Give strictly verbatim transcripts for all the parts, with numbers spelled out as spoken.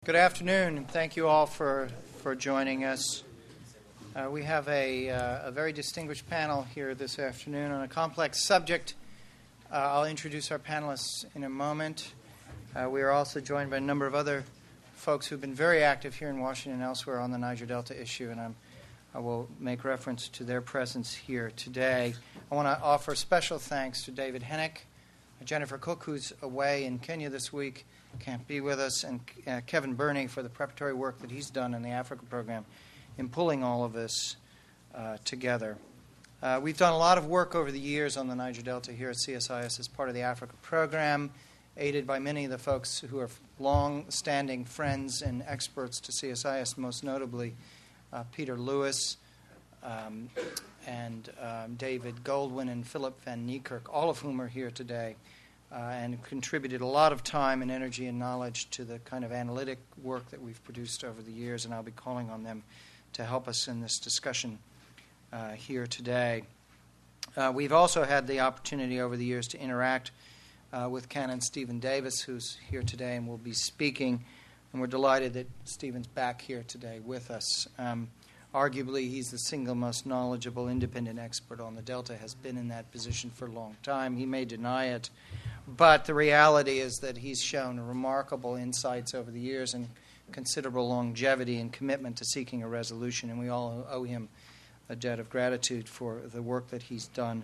Good afternoon, and thank you all for, for joining us. Uh, we have a, uh, a very distinguished panel here this afternoon on a complex subject. Uh, I'll introduce our panelists in a moment. Uh, we are also joined by a number of other folks who've been very active here in Washington and elsewhere on the Niger Delta issue, and I'm, I will make reference to their presence here today. I want to offer special thanks to David Hennick, Jennifer Cook, who's away in Kenya this week, can't be with us, and uh, Kevin Burney for the preparatory work that he's done in the Africa program in pulling all of this uh, together. Uh, we've done a lot of work over the years on the Niger Delta here at C S I S as part of the Africa program, aided by many of the folks who are long-standing friends and experts to C S I S, most notably uh, Peter Lewis um, and um, David Goldwyn and Philip Van Niekerk, all of whom are here today. Uh, and contributed a lot of time and energy and knowledge to the kind of analytic work that we've produced over the years, and I'll be calling on them to help us in this discussion uh, here today. Uh, we've also had the opportunity over the years to interact uh, with Canon Stephen Davis, who's here today and will be speaking, and we're delighted that Stephen's back here today with us. Um, arguably, he's the single most knowledgeable independent expert on the Delta, has been in that position for a long time. He may deny it, but the reality is that he's shown remarkable insights over the years and considerable longevity and commitment to seeking a resolution, and we all owe him a debt of gratitude for the work that he's done.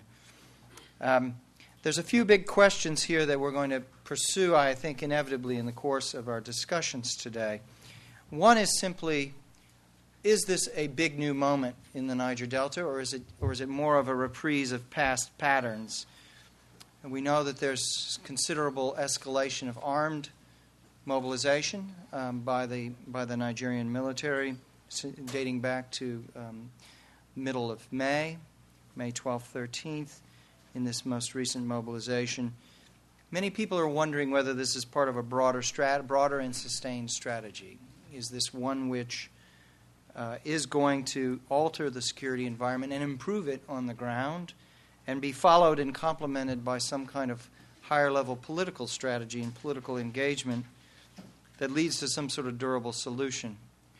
Um, there's a few big questions here that we're going to pursue, I think, inevitably in the course of our discussions today. One is simply, is this a big new moment in the Niger Delta, or is it, or is it more of a reprise of past patterns? And we know that there's considerable escalation of armed mobilization um, by the by the Nigerian military, dating back to um, middle of May, May twelfth, thirteenth, in this most recent mobilization. Many people are wondering whether this is part of a broader strat- broader and sustained strategy. Is this one which uh, is going to alter the security environment and improve it on the ground, and be followed and complemented by some kind of higher-level political strategy and political engagement that leads to some sort of durable solution?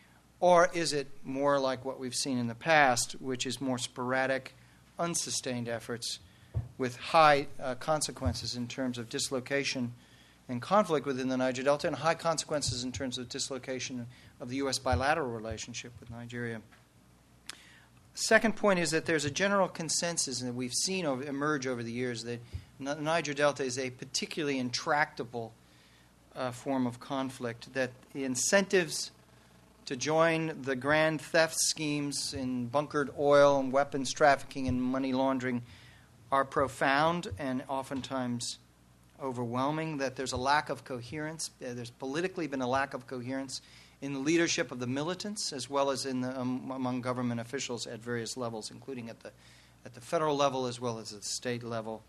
Or is it more like what we've seen in the past, which is more sporadic, unsustained efforts with high uh, consequences in terms of dislocation and conflict within the Niger Delta, and high consequences in terms of dislocation of the U S bilateral relationship with Nigeria? Second point is that there's a general consensus that we've seen over, emerge over the years that the Niger Delta is a particularly intractable uh, form of conflict, that the incentives to join the grand theft schemes in bunkered oil and weapons trafficking and money laundering are profound and oftentimes overwhelming, that there's a lack of coherence. There's politically been a lack of coherence in the leadership of the militants, as well as in the, um, among government officials at various levels, including at the at the federal level as well as at the state level.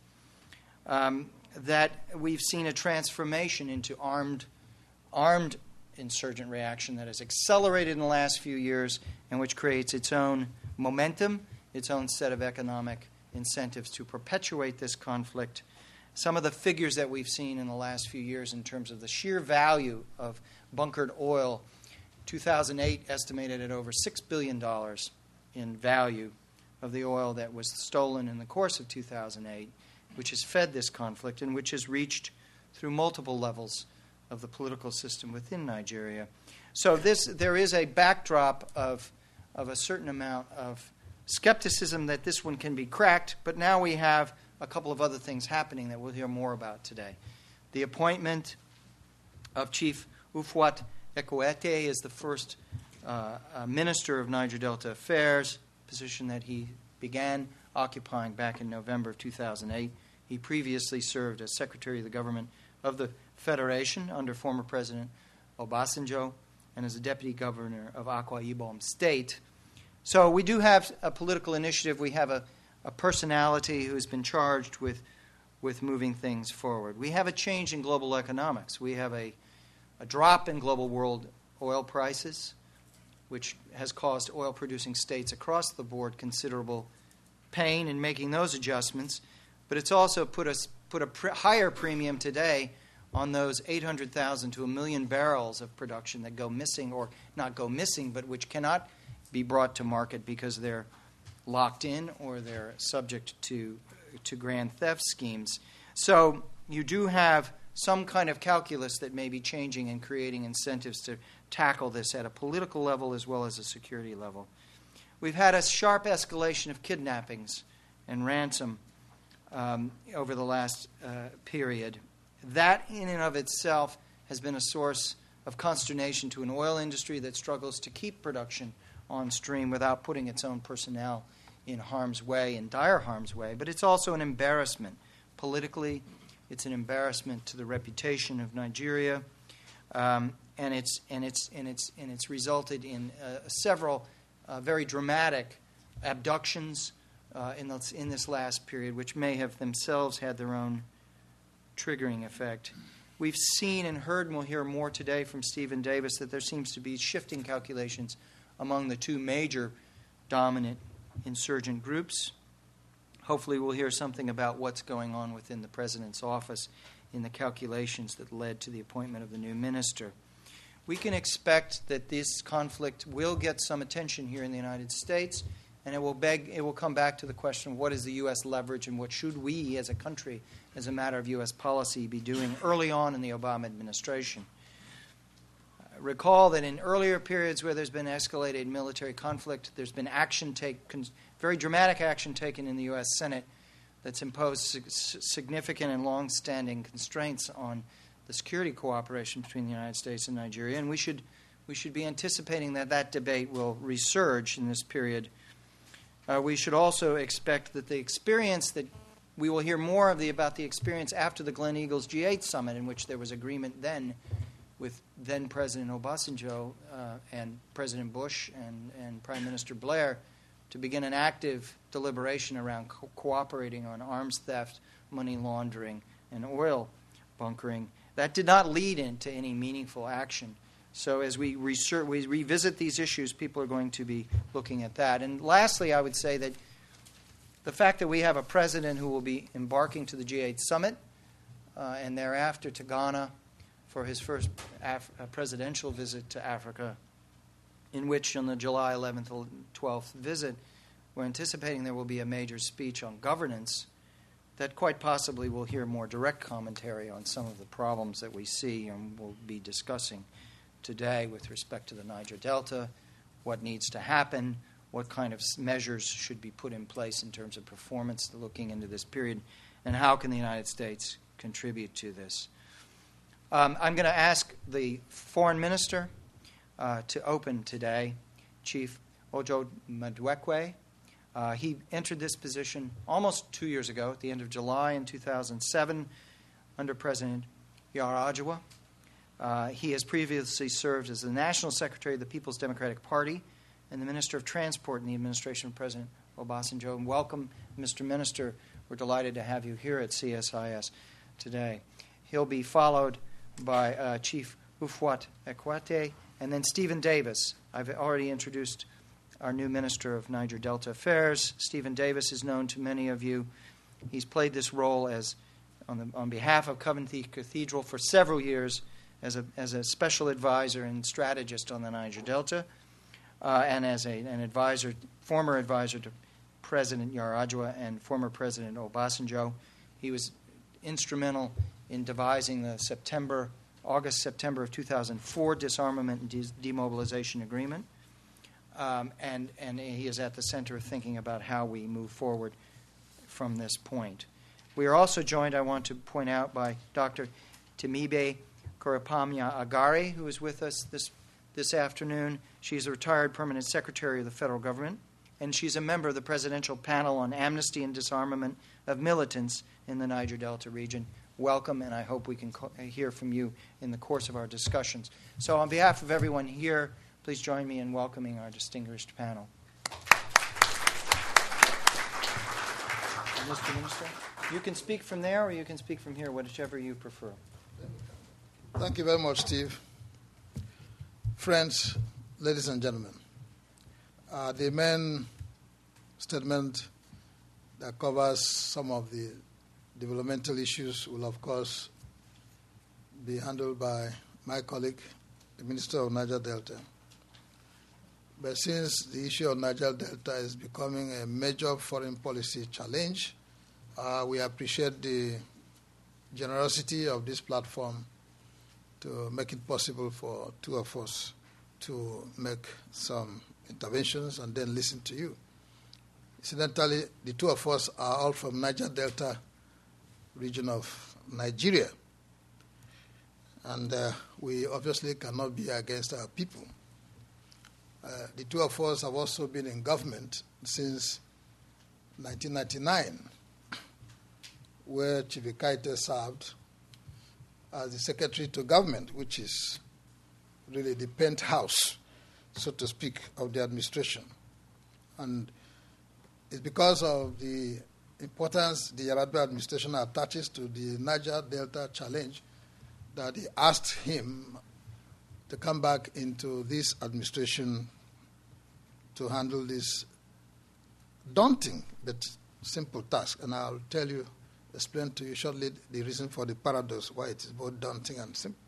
Um, that we've seen a transformation into armed armed insurgent reaction that has accelerated in the last few years, and which creates its own momentum, its own set of economic incentives to perpetuate this conflict. Some of the figures that we've seen in the last few years in terms of the sheer value of bunkered oil, two thousand eight estimated at over six billion dollars in value of the oil that was stolen in the course of two thousand eight, which has fed this conflict and which has reached through multiple levels of the political system within Nigeria. So this, there is a backdrop of, of a certain amount of skepticism that this one can be cracked, but now we have a couple of other things happening that we'll hear more about today. The appointment of Chief Ufwat Ekwete is the first uh, uh, Minister of Niger Delta Affairs, position that he began occupying back in November of two thousand eight. He previously served as Secretary of the Government of the Federation under former President Obasanjo and as a Deputy Governor of Akwa Ibom State. So we do have a political initiative. We have a, a personality who's been charged with, with moving things forward. We have a change in global economics. We have a A drop in global world oil prices, which has caused oil-producing states across the board considerable pain in making those adjustments. But it's also put us put a pr- higher premium today on those eight hundred thousand to a million barrels of production that go missing, or not go missing, but which cannot be brought to market because they're locked in or they're subject to to grand theft schemes. So you do have some kind of calculus that may be changing and creating incentives to tackle this at a political level as well as a security level. We've had a sharp escalation of kidnappings and ransom um, over the last uh, period. That in and of itself has been a source of consternation to an oil industry that struggles to keep production on stream without putting its own personnel in harm's way, in dire harm's way. But it's also an embarrassment politically. It's an embarrassment to the reputation of Nigeria, um, and it's and it's and it's and it's resulted in uh, several uh, very dramatic abductions uh, in this in this last period, which may have themselves had their own triggering effect. We've seen and heard, and we'll hear more today from Stephen Davis, that there seems to be shifting calculations among the two major dominant insurgent groups. Hopefully we'll hear something about what's going on within the President's office in the calculations that led to the appointment of the new minister. We can expect that this conflict will get some attention here in the United States, and it will beg, it will come back to the question of what is the U S leverage and what should we as a country, as a matter of U S policy, be doing early on in the Obama administration. Recall that in earlier periods where there's been escalated military conflict, there's been action take, very dramatic action taken in the U S Senate that's imposed significant and long-standing constraints on the security cooperation between the United States and Nigeria, and we should we should be anticipating that that debate will resurge in this period. Uh, we should also expect that the experience that we will hear more of the about the experience after the Glen Eagles G eight summit, in which there was agreement then with then President Obasanjo uh, and President Bush and, and Prime Minister Blair to begin an active deliberation around co- cooperating on arms theft, money laundering, and oil bunkering. That did not lead into any meaningful action. So as we, research, we revisit these issues, people are going to be looking at that. And lastly, I would say that the fact that we have a president who will be embarking to the G eight summit uh, and thereafter to Ghana for his first Af- uh, presidential visit to Africa, in which on the July eleventh and twelfth visit, we're anticipating there will be a major speech on governance that quite possibly will hear more direct commentary on some of the problems that we see and we'll be discussing today with respect to the Niger Delta, what needs to happen, what kind of measures should be put in place in terms of performance looking into this period, and how can the United States contribute to this. Um, I'm going to ask the foreign minister uh, to open today, Chief Ojo Madwekwe. Uh, he entered this position almost two years ago, at the end of July in two thousand seven, under President Yar'Adua. Uh, he has previously served as the National Secretary of the People's Democratic Party and the Minister of Transport in the administration of President Obasanjo. And welcome, Mister Minister. We're delighted to have you here at C S I S today. He'll be followed by uh, Chief Ufwat Ekwate, and then Stephen Davis. I've already introduced our new Minister of Niger Delta Affairs. Stephen Davis is known to many of you. He's played this role as on, the, on behalf of Coventry Cathedral for several years as a, as a special advisor and strategist on the Niger Delta, uh, and as a, an advisor, former advisor to President Yar'Adua and former President Obasanjo. He was instrumental in devising the September, August-September of two thousand four disarmament and de- demobilization agreement. Um, and, and he is at the center of thinking about how we move forward from this point. We are also joined, I want to point out, by Doctor Timibe Korapamya Agari, who is with us this, this afternoon. She's a retired permanent secretary of the federal government, and she's a member of the Presidential Panel on Amnesty and Disarmament of Militants in the Niger Delta region. Welcome, and I hope we can co- hear from you in the course of our discussions. So on behalf of everyone here, please join me in welcoming our distinguished panel. Mister Minister, you can speak from there or you can speak from here, whichever you prefer. Thank you very much, Steve. Friends, ladies and gentlemen, uh, the main statement that covers some of the developmental issues will, of course, be handled by my colleague, the Minister of Niger Delta. But since the issue of Niger Delta is becoming a major foreign policy challenge, uh, we appreciate the generosity of this platform to make it possible for two of us to make some interventions and then listen to you. Incidentally, the two of us are all from Niger Delta region of Nigeria, and uh, we obviously cannot be against our people. Uh, the two of us have also been in government since nineteen ninety-nine, where Chief Ikaite served as the secretary to government, which is really the penthouse, so to speak, of the administration. And it's because of the importance the Yar'Adua administration attaches to the Niger Delta challenge that he asked him to come back into this administration to handle this daunting but simple task. And I'll tell you, explain to you shortly the reason for the paradox, why it is both daunting and simple.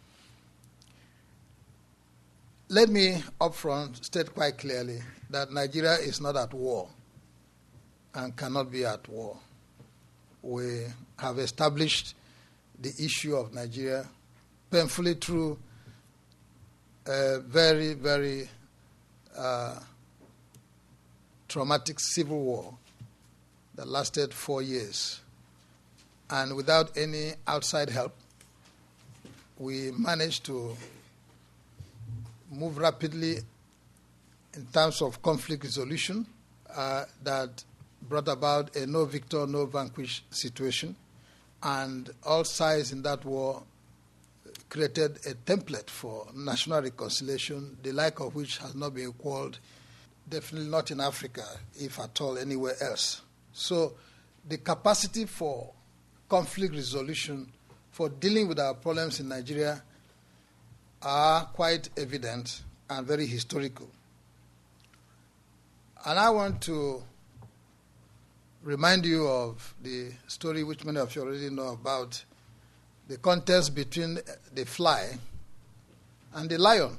Let me upfront state quite clearly that Nigeria is not at war and cannot be at war. We have established the issue of Nigeria painfully through a very, very uh, traumatic civil war that lasted four years. And without any outside help, we managed to move rapidly in terms of conflict resolution uh, that brought about a no victor, no vanquished situation. And all sides in that war created a template for national reconciliation, the like of which has not been equaled, definitely not in Africa, if at all anywhere else. So the capacity for conflict resolution, for dealing with our problems in Nigeria, are quite evident and very historical. And I want to remind you of the story which many of you already know about, the contest between the fly and the lion.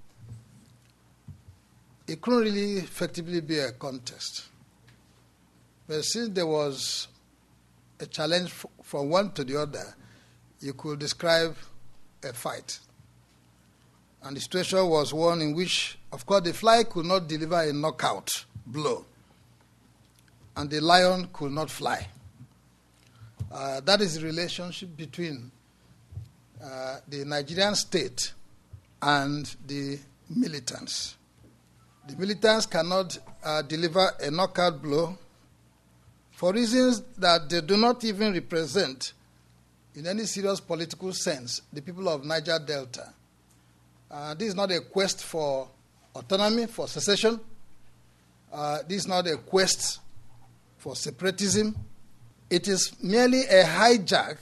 It couldn't really effectively be a contest. But since there was a challenge f- from one to the other, you could describe a fight. And the situation was one in which, of course, the fly could not deliver a knockout blow, and the lion could not fly. Uh, that is the relationship between uh, the Nigerian state and the militants. The militants cannot uh, deliver a knockout blow for reasons that they do not even represent, in any serious political sense, the people of Niger Delta. Uh, this is not a quest for autonomy, for secession. Uh, this is not a quest for separatism. It is merely a hijack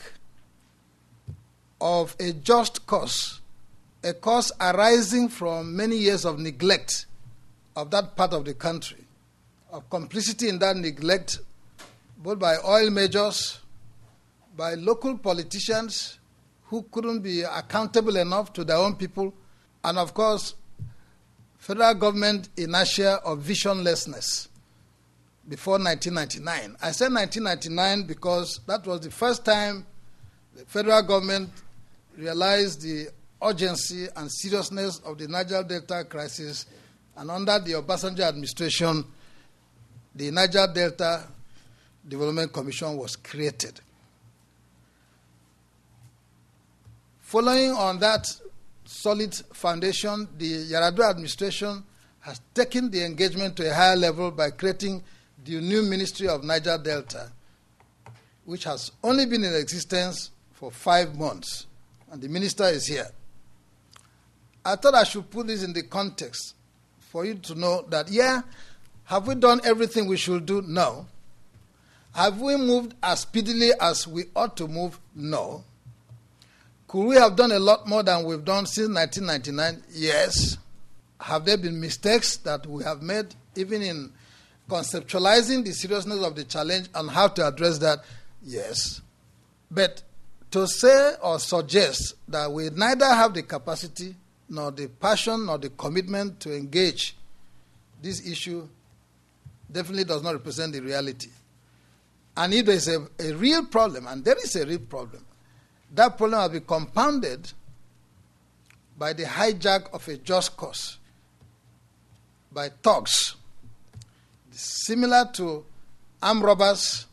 of a just cause, a cause arising from many years of neglect of that part of the country, of complicity in that neglect, both by oil majors, by local politicians who couldn't be accountable enough to their own people, and of course, federal government inertia of visionlessness before nineteen ninety-nine. I said nineteen ninety-nine because that was the first time the federal government realized the urgency and seriousness of the Niger Delta crisis, and under the Obasanjo administration, the Niger Delta Development Commission was created. Following on that solid foundation, the Yar'Adua administration has taken the engagement to a higher level by creating the new Ministry of Niger Delta, which has only been in existence for five months, and the minister is here. I thought I should put this in the context for you to know that, yeah, have we done everything we should do? No. Have we moved as speedily as we ought to move? No. Could we have done a lot more than we've done since nineteen ninety-nine? Yes. Have there been mistakes that we have made, even in conceptualizing the seriousness of the challenge and how to address that? Yes. But to say or suggest that we neither have the capacity nor the passion nor the commitment to engage this issue definitely does not represent the reality. And if there is a, a real problem, and there is a real problem, that problem will be compounded by the hijack of a just cause by thugs, similar to armed robbers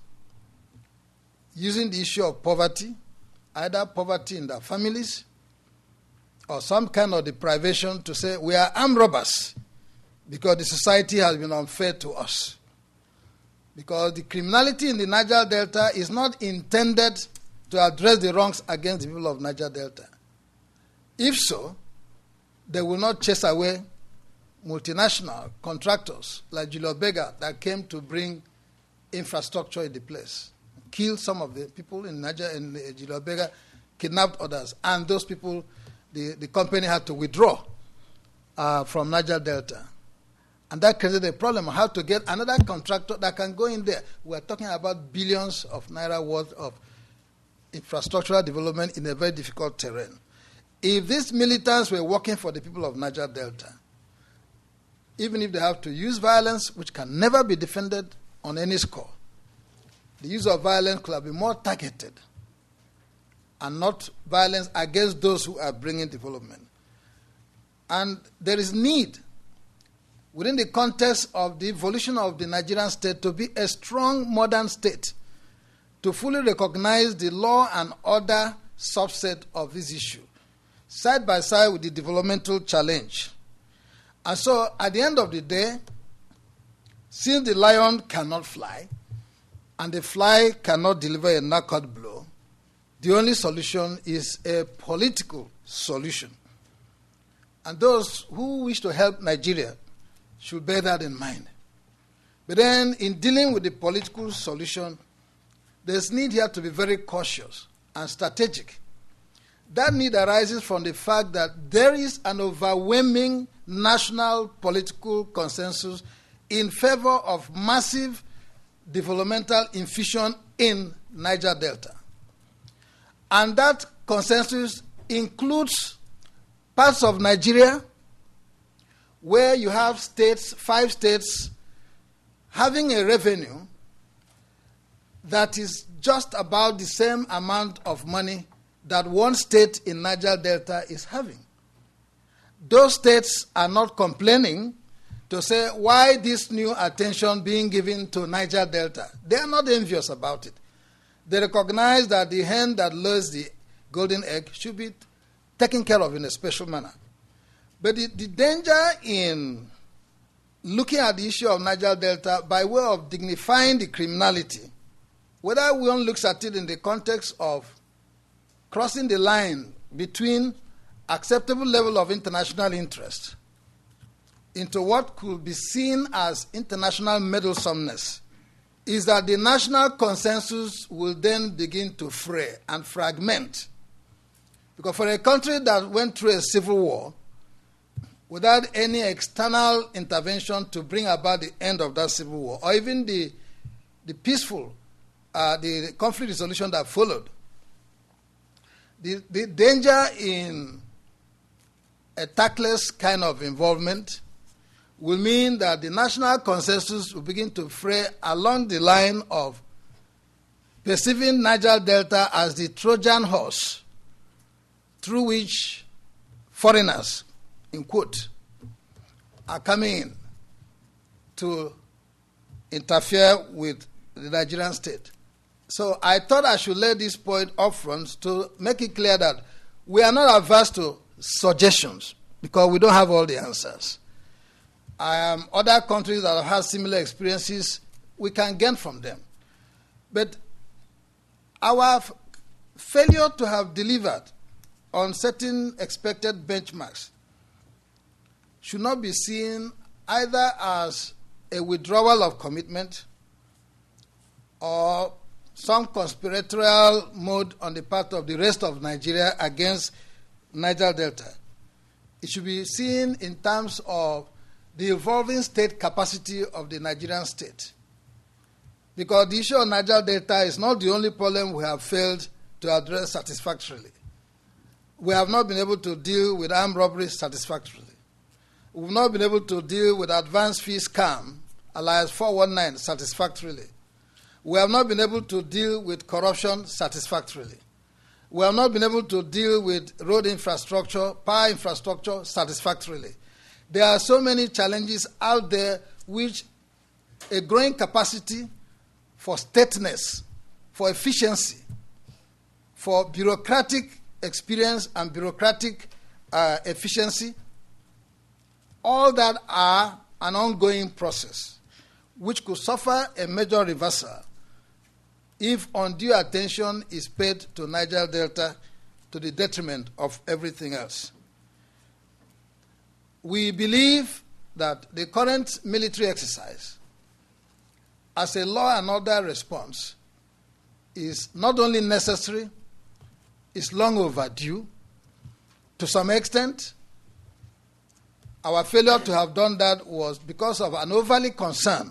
using the issue of poverty, either poverty in their families or some kind of deprivation, to say we are armed robbers because the society has been unfair to us. Because the criminality in the Niger Delta is not intended to address the wrongs against the people of Niger Delta. If so, they will not chase away multinational contractors like Julius Berger that came to bring infrastructure in the place, killed some of the people in Niger, and Julius Berger kidnapped others, and those people, the, the company had to withdraw uh, from Niger Delta. And that created a problem, how to get another contractor that can go in there. We are talking about billions of naira worth of infrastructural development in a very difficult terrain. If these militants were working for the people of Niger Delta, even if they have to use violence, which can never be defended on any score, the use of violence could have been more targeted and not violence against those who are bringing development. And there is need, within the context of the evolution of the Nigerian state, to be a strong modern state, to fully recognize the law and order subset of this issue, side by side with the developmental challenge. And so, at the end of the day, since the lion cannot fly, and the fly cannot deliver a knockout blow, the only solution is a political solution. And those who wish to help Nigeria should bear that in mind. But then, in dealing with the political solution, there's need here to be very cautious and strategic. That need arises from the fact that there is an overwhelming national political consensus in favor of massive developmental infusion in Niger Delta. And that consensus includes parts of Nigeria where you have states, five states, having a revenue that is just about the same amount of money that one state in Niger Delta is having. Those states are not complaining to say why this new attention being given to Niger Delta. They are not envious about it. They recognize that the hen that lays the golden egg should be taken care of in a special manner. But the, the danger in looking at the issue of Niger Delta by way of dignifying the criminality, whether one looks at it in the context of crossing the line between acceptable level of international interest into what could be seen as international meddlesomeness, is that the national consensus will then begin to fray and fragment. Because for a country that went through a civil war without any external intervention to bring about the end of that civil war, or even the, the peaceful, uh, the conflict resolution that followed, the, the danger in a tactless kind of involvement will mean that the national consensus will begin to fray along the line of perceiving Niger Delta as the Trojan horse through which foreigners, in quote, are coming in to interfere with the Nigerian state. So I thought I should lay this point up front to make it clear that we are not averse to suggestions because we don't have all the answers. Um, other countries that have had similar experiences, we can gain from them. But our f- failure to have delivered on certain expected benchmarks should not be seen either as a withdrawal of commitment or some conspiratorial mode on the part of the rest of Nigeria against Niger Delta. It should be seen in terms of the evolving state capacity of the Nigerian state. Because the issue of Niger Delta is not the only problem we have failed to address satisfactorily. We have not been able to deal with armed robbery satisfactorily. We've not been able to deal with advance fee scam, alias four one nine, satisfactorily. We have not been able to deal with corruption satisfactorily. We have not been able to deal with road infrastructure, power infrastructure satisfactorily. There are so many challenges out there which a growing capacity for stateness, for efficiency, for bureaucratic experience and bureaucratic uh, efficiency, all that are an ongoing process which could suffer a major reversal if undue attention is paid to Niger Delta to the detriment of everything else. We believe that the current military exercise, as a law and order response, is not only necessary, it's long overdue. To some extent, our failure to have done that was because of an overly concern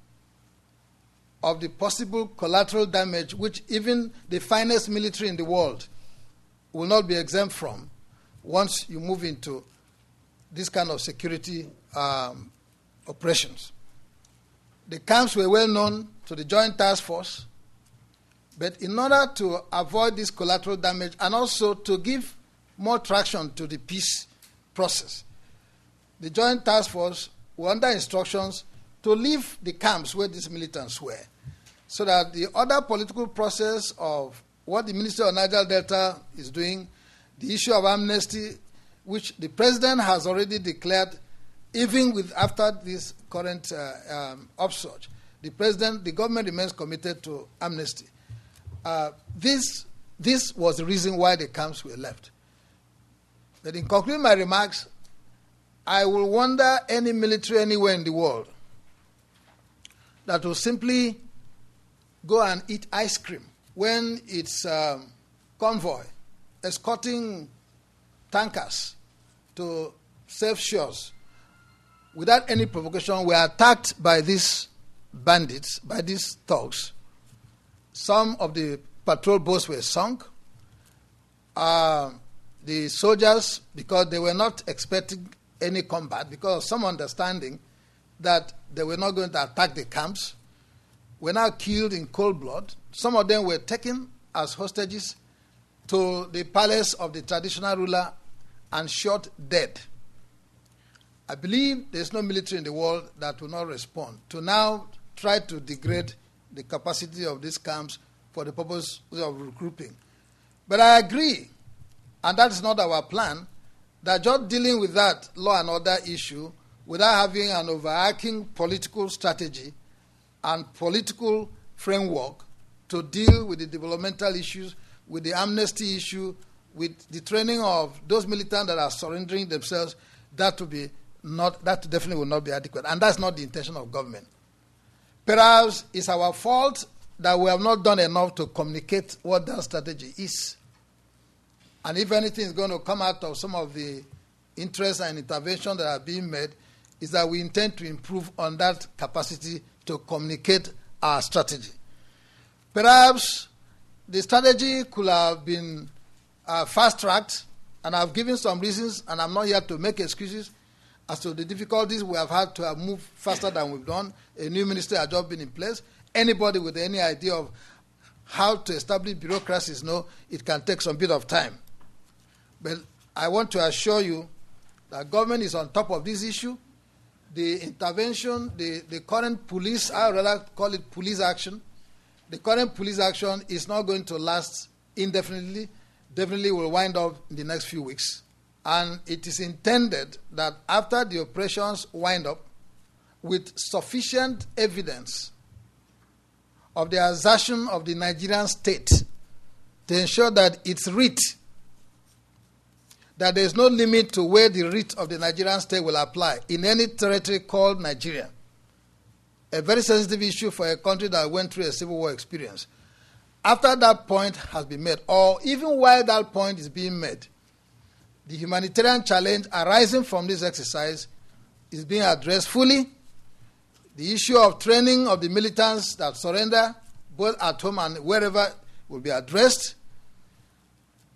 of the possible collateral damage which even the finest military in the world will not be exempt from once you move into this kind of security um, operations. The camps were well known to the Joint Task Force, but in order to avoid this collateral damage and also to give more traction to the peace process, the Joint Task Force were under instructions to leave the camps where these militants were, so that the other political process of what the Ministry of Niger Delta is doing, the issue of amnesty, which the President has already declared, even with after this current uh, um, upsurge, the President, the government remains committed to amnesty. Uh, this, this was the reason why the camps were left. But in concluding my remarks, I will wonder any military anywhere in the world that will simply go and eat ice cream when its um, convoy escorting tankers to safe shores without any provocation were attacked by these bandits, by these thugs. Some of the patrol boats were sunk. Uh, the soldiers, because they were not expecting any combat, because of some understanding that they were not going to attack the camps, were now killed in cold blood. Some of them were taken as hostages to the palace of the traditional ruler and shot dead. I believe there's no military in the world that will not respond to now try to degrade the capacity of these camps for the purpose of regrouping. But I agree, and that is not our plan, that just dealing with that law and order issue without having an overarching political strategy and political framework to deal with the developmental issues, with the amnesty issue, with the training of those militants that are surrendering themselves, that will be not, that definitely will not be adequate. And that's not the intention of government. Perhaps it's our fault that we have not done enough to communicate what that strategy is. And if anything is going to come out of some of the interests and interventions that are being made, is that we intend to improve on that capacity to communicate our strategy. Perhaps the strategy could have been uh, fast-tracked, and I've given some reasons, and I'm not here to make excuses as to the difficulties we have had to have moved faster than we've done. A new minister has just been in place. Anybody with any idea of how to establish bureaucracies know it can take some bit of time. But I want to assure you that government is on top of this issue. The intervention, the, the current police, I would rather call it police action, the current police action is not going to last indefinitely, definitely will wind up in the next few weeks. And it is intended that after the operations wind up, with sufficient evidence of the assertion of the Nigerian state to ensure that its writ, that there is no limit to where the writ of the Nigerian state will apply in any territory called Nigeria. A very sensitive issue for a country that went through a civil war experience. After that point has been made, or even while that point is being made, the humanitarian challenge arising from this exercise is being addressed fully. The issue of training of the militants that surrender, both at home and wherever, will be addressed.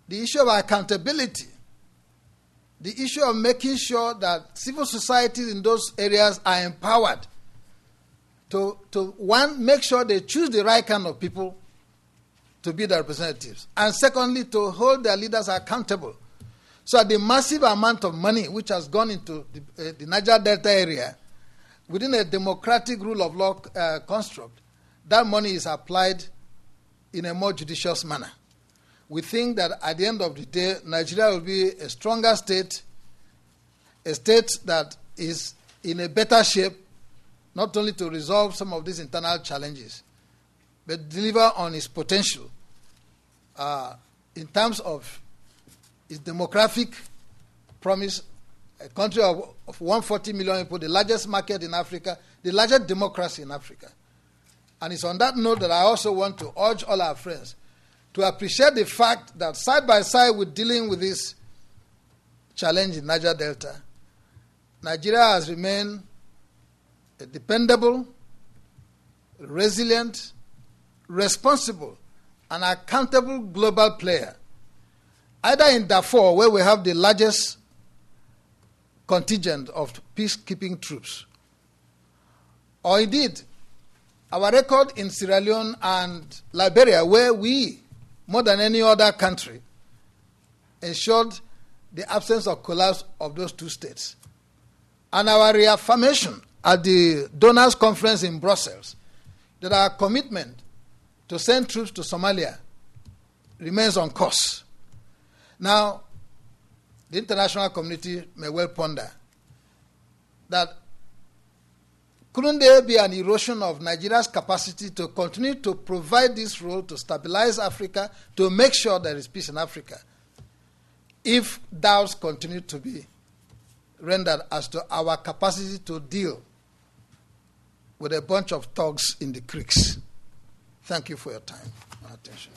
the issue of accountability, the issue of making sure that civil societies in those areas are empowered to, to one, make sure they choose the right kind of people to be their representatives, and secondly, to hold their leaders accountable. So the massive amount of money which has gone into the, uh, the Niger Delta area, within a democratic rule of law uh, construct, that money is applied in a more judicious manner. We think that at the end of the day, Nigeria will be a stronger state, a state that is in a better shape, not only to resolve some of these internal challenges, but deliver on its potential uh, in terms of its demographic promise. A country of, of one hundred forty million people, the largest market in Africa, the largest democracy in Africa. And it's on that note that I also want to urge all our friends to appreciate the fact that side by side with dealing with this challenge in Niger Delta, Nigeria has remained a dependable, resilient, responsible, and accountable global player, either in Darfur, where we have the largest contingent of peacekeeping troops, or indeed our record in Sierra Leone and Liberia, where we, more than any other country, ensured the absence of collapse of those two states. And our reaffirmation at the Donors Conference in Brussels that our commitment to send troops to Somalia remains on course. Now, the international community may well ponder that couldn't there be an erosion of Nigeria's capacity to continue to provide this role to stabilize Africa, to make sure there is peace in Africa, if doubts continue to be rendered as to our capacity to deal with a bunch of thugs in the creeks? Thank you for your time and attention.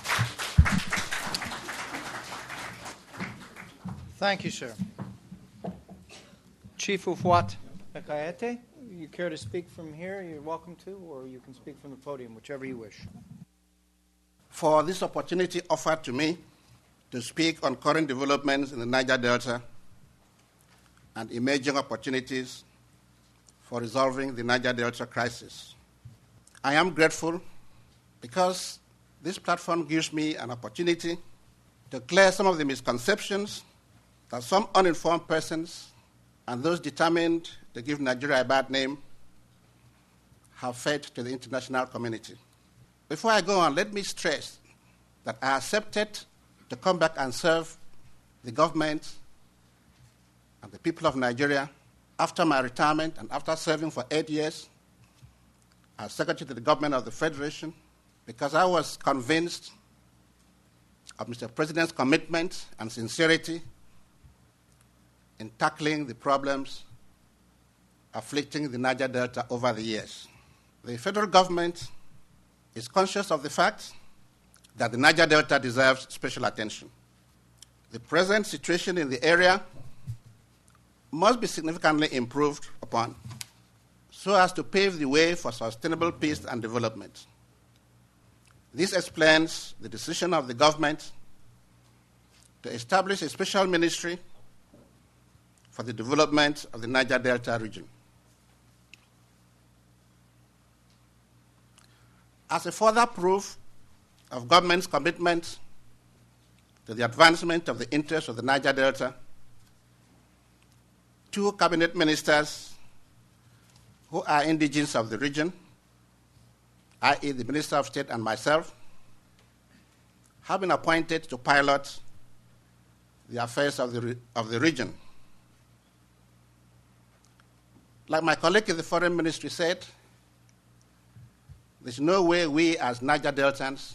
Thank you, sir. Chief Ufwat Ekaete, you care to speak from here? You're welcome to, or you can speak from the podium, whichever you wish. For this opportunity offered to me to speak on current developments in the Niger Delta and emerging opportunities for resolving the Niger Delta crisis. I am grateful because this platform gives me an opportunity to clear some of the misconceptions that some uninformed persons and those determined to give Nigeria a bad name have fed to the international community. Before I go on, let me stress that I accepted to come back and serve the government and the people of Nigeria after my retirement and after serving for eight years as Secretary to the Government of the Federation, because I was convinced of Mister President's commitment and sincerity in tackling the problems afflicting the Niger Delta over the years. The federal government is conscious of the fact that the Niger Delta deserves special attention. The present situation in the area must be significantly improved upon so as to pave the way for sustainable peace and development. This explains the decision of the government to establish a special ministry for the development of the Niger Delta region. As a further proof of government's commitment to the advancement of the interests of the Niger Delta, two cabinet ministers who are indigenes of the region, that is the Minister of State and myself, have been appointed to pilot the affairs of the, re- of the region. Like my colleague in the Foreign Ministry said, there's no way we as Niger Deltans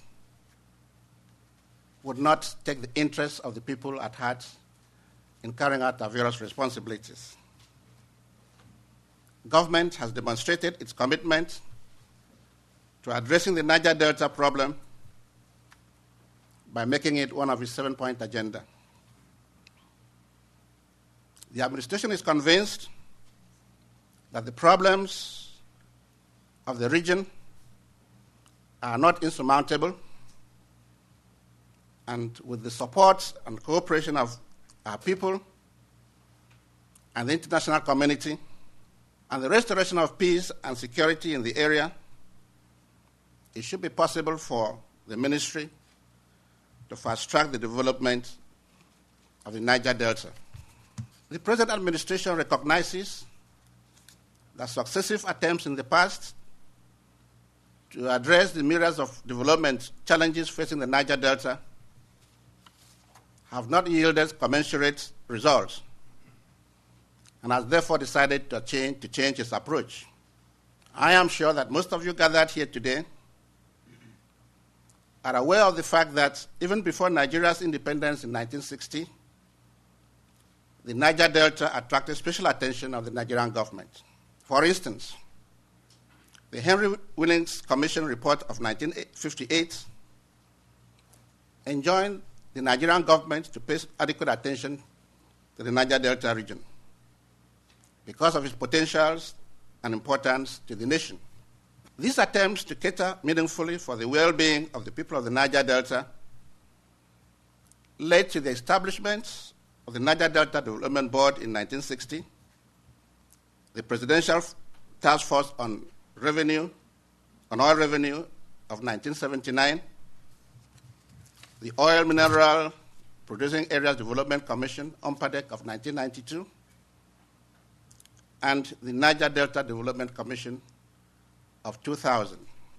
would not take the interests of the people at heart in carrying out our various responsibilities. Government has demonstrated its commitment to addressing the Niger Delta problem by making it one of its seven-point agenda. The administration is convinced that the problems of the region are not insurmountable And with the support and cooperation of our people and the international community, and the restoration of peace and security in the area, it should be possible for the ministry to fast-track the development of the Niger Delta. The present administration recognizes that successive attempts in the past to address the myriads of development challenges facing the Niger Delta have not yielded commensurate results, and has therefore decided to change, to change its approach. I am sure that most of you gathered here today are aware of the fact that even before Nigeria's independence in nineteen sixty, the Niger Delta attracted special attention of the Nigerian government. For instance, the Henry Willings Commission report of nineteen fifty-eight enjoined the Nigerian government to pay adequate attention to the Niger Delta region because of its potentials and importance to the nation. These attempts to cater meaningfully for the well-being of the people of the Niger Delta led to the establishment of the Niger Delta Development Board in nineteen sixty, the Presidential Task Force on Revenue, on Oil Revenue of nineteen seventy-nine, the Oil Mineral Producing Areas Development Commission, OMPADEC, of nineteen ninety-two, and the Niger Delta Development Commission of two thousand.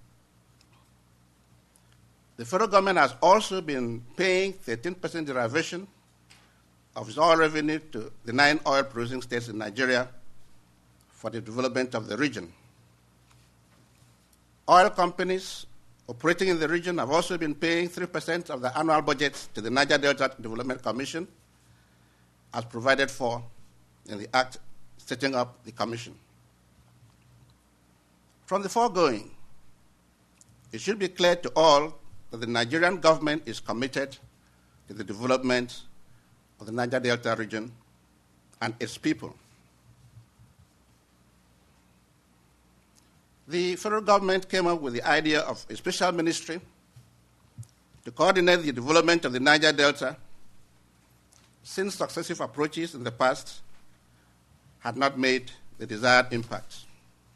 The federal government has also been paying thirteen percent derivation of its oil revenue to the nine oil-producing states in Nigeria for the development of the region. Oil companies operating in the region have also been paying three percent of the annual budgets to the Niger Delta Development Commission, as provided for in the act setting up the commission. From the foregoing, it should be clear to all that the Nigerian government is committed to the development of the Niger Delta region and its people. The federal government came up with the idea of a special ministry to coordinate the development of the Niger Delta, since successive approaches in the past had not made the desired impact.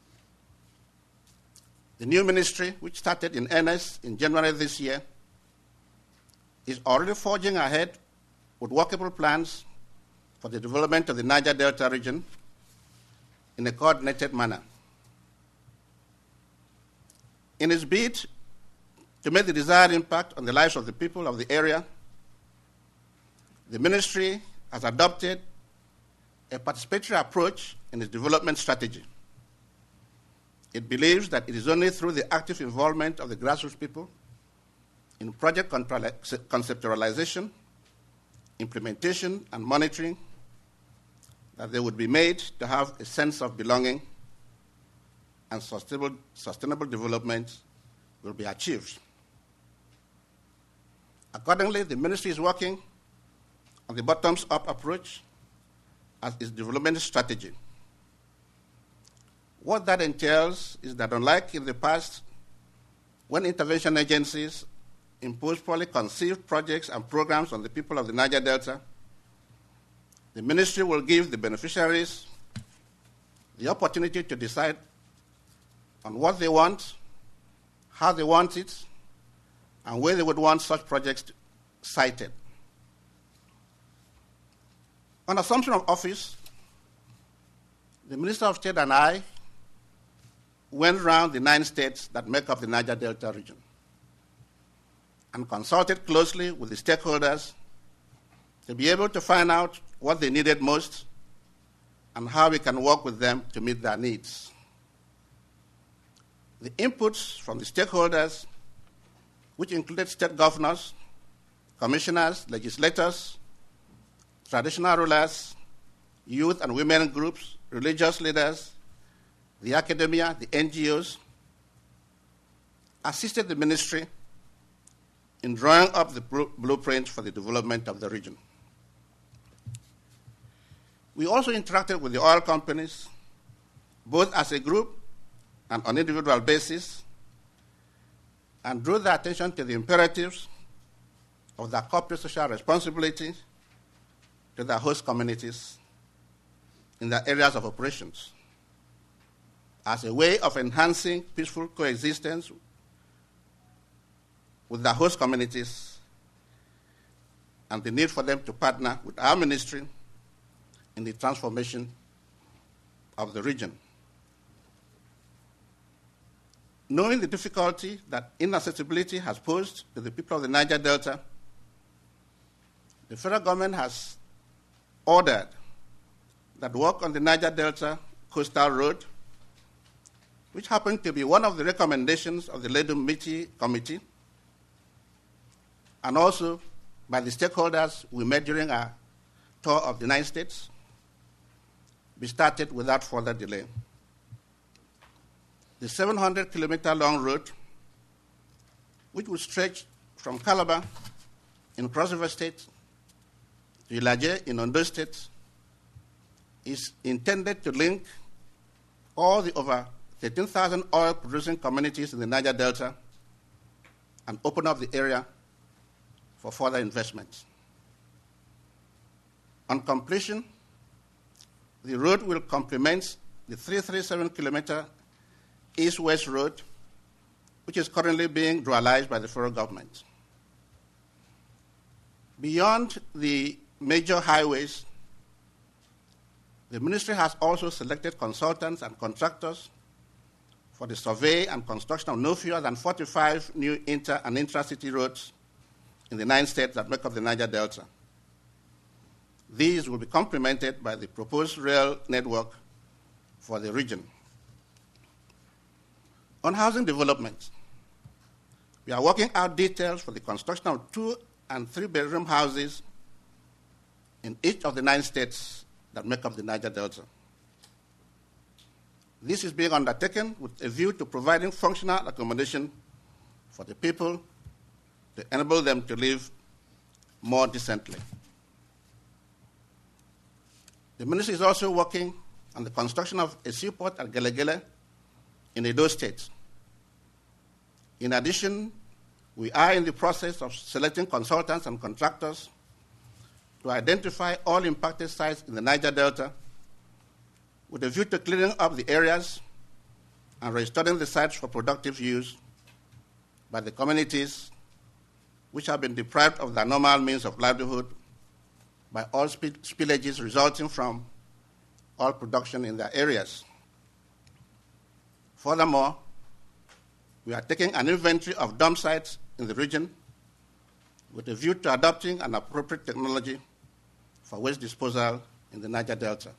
The new ministry, which started in earnest in January this year, is already forging ahead with workable plans for the development of the Niger Delta region in a coordinated manner. In its bid to make the desired impact on the lives of the people of the area, the ministry has adopted a participatory approach in its development strategy. It believes that it is only through the active involvement of the grassroots people in project conceptualization, implementation, and monitoring that they would be made to have a sense of belonging and sustainable, sustainable development will be achieved. Accordingly, the ministry is working on the bottoms-up approach as its development strategy. What that entails is that, unlike in the past, when intervention agencies impose poorly conceived projects and programs on the people of the Niger Delta, the ministry will give the beneficiaries the opportunity to decide on what they want, how they want it, and where they would want such projects sited. On assumption of office, the Minister of State and I went around the nine states that make up the Niger Delta region and consulted closely with the stakeholders to be able to find out what they needed most and how we can work with them to meet their needs. The inputs from the stakeholders, which included state governors, commissioners, legislators, traditional rulers, youth and women groups, religious leaders, the academia, the N G Os, assisted the ministry in drawing up the blueprint for the development of the region. We also interacted with the oil companies, both as a group and on an individual basis, and drew their attention to the imperatives of their corporate social responsibility to their host communities in their areas of operations as a way of enhancing peaceful coexistence with their host communities and the need for them to partner with our ministry in the transformation of the region. Knowing the difficulty that inaccessibility has posed to the people of the Niger Delta, the federal government has ordered that work on the Niger Delta Coastal Road, which happened to be one of the recommendations of the Ledum-Miti Committee, and also by the stakeholders we met during our tour of the nine states, be started without further delay. The seven hundred kilometer long road, which will stretch from Calabar in Cross River State to Ilaje in Ondo State, is intended to link all the over thirteen thousand oil-producing communities in the Niger Delta and open up the area for further investments. On completion, the road will complement the three hundred thirty-seven kilometer east-west road, which is currently being dualized by the federal government. Beyond the major highways, the ministry has also selected consultants and contractors for the survey and construction of no fewer than forty-five new inter- and intra-city roads in the nine states that make up the Niger Delta. These will be complemented by the proposed rail network for the region. On housing development, we are working out details for the construction of two and three bedroom houses in each of the nine states that make up the Niger Delta. This is being undertaken with a view to providing functional accommodation for the people to enable them to live more decently. The ministry is also working on the construction of a seaport at Gelegele in Edo State. In addition, we are in the process of selecting consultants and contractors to identify all impacted sites in the Niger Delta with a view to clearing up the areas and restoring the sites for productive use by the communities which have been deprived of their normal means of livelihood by oil spillages resulting from oil production in their areas. Furthermore, we are taking an inventory of dump sites in the region with a view to adopting an appropriate technology for waste disposal in the Niger Delta.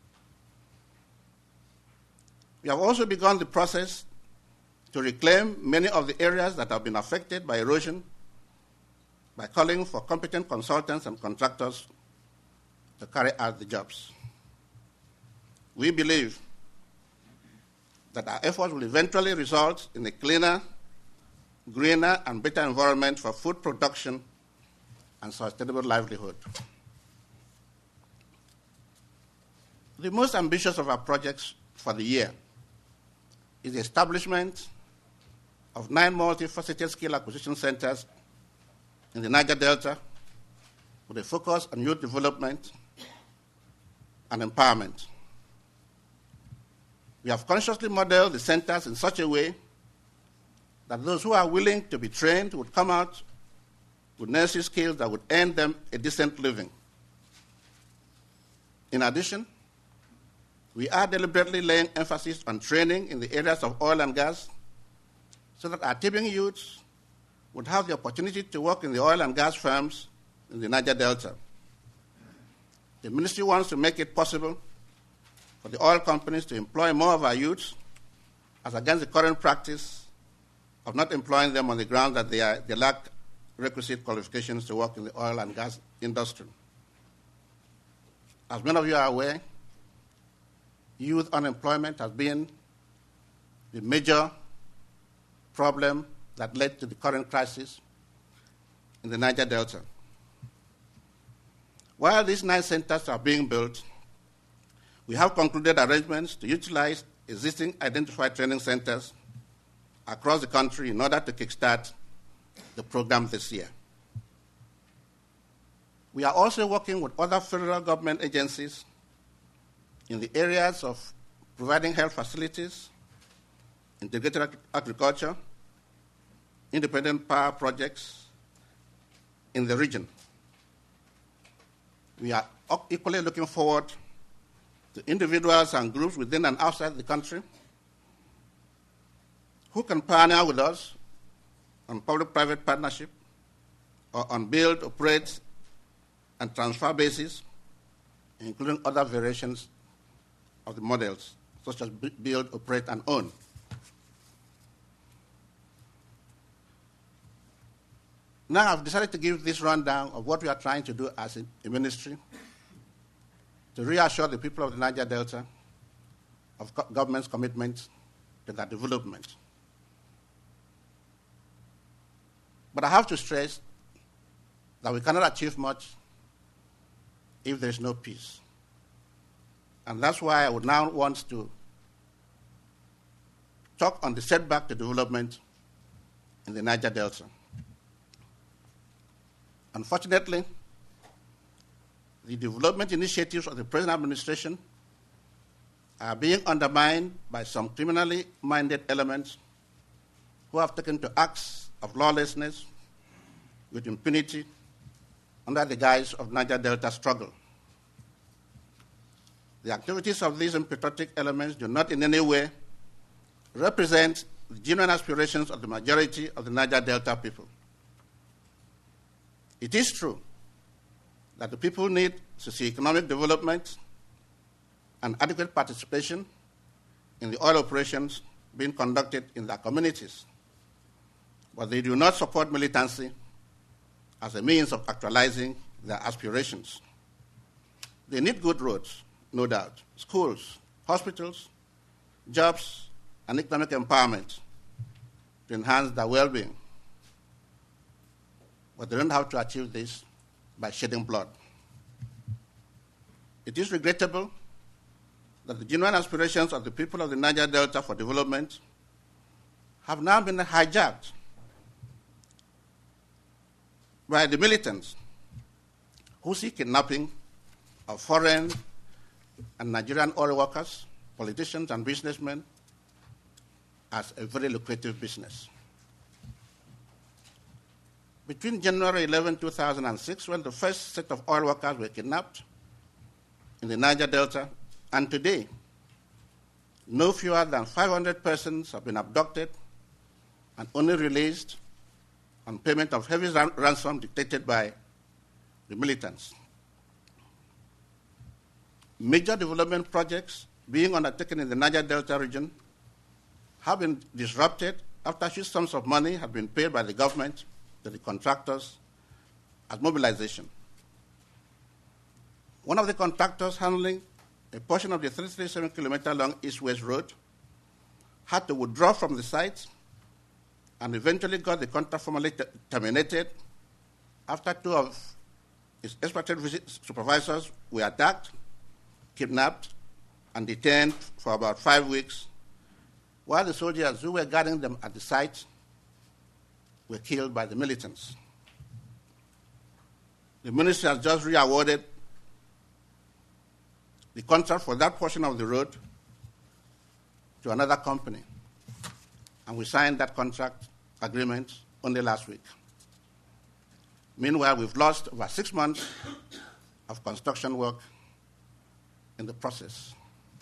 We have also begun the process to reclaim many of the areas that have been affected by erosion by calling for competent consultants and contractors to carry out the jobs. We believe that our efforts will eventually result in a cleaner, greener, and better environment for food production and sustainable livelihood. The most ambitious of our projects for the year is the establishment of nine multifaceted skill acquisition centers in the Niger Delta with a focus on youth development and empowerment. We have consciously modeled the centers in such a way that those who are willing to be trained would come out with necessary skills that would earn them a decent living. In addition, we are deliberately laying emphasis on training in the areas of oil and gas so that our teeming youths would have the opportunity to work in the oil and gas firms in the Niger Delta. The ministry wants to make it possible for the oil companies to employ more of our youths as against the current practice of not employing them on the ground that they, are, they lack requisite qualifications to work in the oil and gas industry. As many of you are aware, youth unemployment has been the major problem that led to the current crisis in the Niger Delta. While these nine centers are being built, we have concluded arrangements to utilize existing identified training centers across the country in order to kickstart the program this year. We are also working with other federal government agencies in the areas of providing health facilities, integrated ag- agriculture, independent power projects in the region. We are equally looking forward to individuals and groups within and outside the country who can partner with us on public-private partnership or on build, operate, and transfer basis, including other variations of the models, such as build, operate, and own. Now I've decided to give this rundown of what we are trying to do as a, a ministry to reassure the people of the Niger Delta of co- government's commitment to that development. But I have to stress that we cannot achieve much if there is no peace. And that's why I would now want to talk on the setback to development in the Niger Delta. Unfortunately, the development initiatives of the present administration are being undermined by some criminally minded elements who have taken to acts of lawlessness with impunity under the guise of Niger Delta struggle. The activities of these patriotic elements do not in any way represent the genuine aspirations of the majority of the Niger Delta people. It is true that the people need socioeconomic development and adequate participation in the oil operations being conducted in their communities, but they do not support militancy as a means of actualizing their aspirations. They need good roads, no doubt, schools, hospitals, jobs, and economic empowerment to enhance their well-being. But they don't have to achieve this by shedding blood. It is regrettable that the genuine aspirations of the people of the Niger Delta for development have now been hijacked by the militants who see kidnapping of foreign and Nigerian oil workers, politicians, and businessmen as a very lucrative business. Between January eleventh, two thousand six, when the first set of oil workers were kidnapped in the Niger Delta, and today, no fewer than five hundred persons have been abducted and only released on payment of heavy ran- ransom dictated by the militants. Major development projects being undertaken in the Niger Delta region have been disrupted after huge sums of money have been paid by the government to the contractors as mobilization. One of the contractors handling a portion of the three hundred thirty-seven kilometer long east-west road had to withdraw from the site and eventually got the contract formally t- terminated after two of his expatriate visit supervisors were attacked, kidnapped, and detained for about five weeks, while the soldiers who were guarding them at the site were killed by the militants. The ministry has just re-awarded the contract for that portion of the road to another company, and we signed that contract agreement only last week. Meanwhile, we've lost over six months of construction work in the process.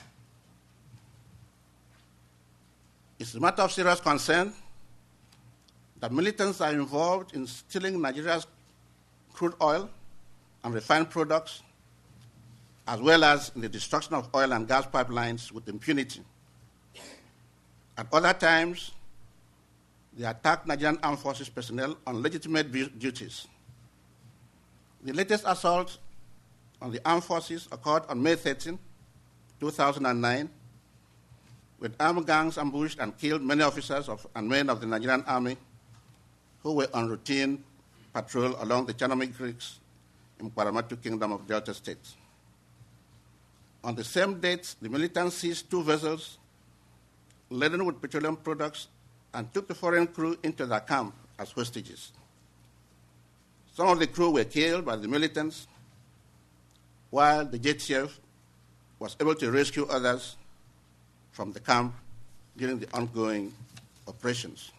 It's a matter of serious concern that militants are involved in stealing Nigeria's crude oil and refined products, as well as in the destruction of oil and gas pipelines with impunity. At other times, they attack Nigerian Armed Forces personnel on legitimate bu- duties. The latest assault on the armed forces occurred on May thirteenth, two thousand nine, with armed gangs ambushed and killed many officers of, and men of the Nigerian Army who were on routine patrol along the Chanomy Creeks in Paramatu Kingdom of Delta State. On the same date, the militants seized two vessels laden with petroleum products and took the foreign crew into their camp as hostages. Some of the crew were killed by the militants, while the J T F was able to rescue others from the camp during the ongoing operations.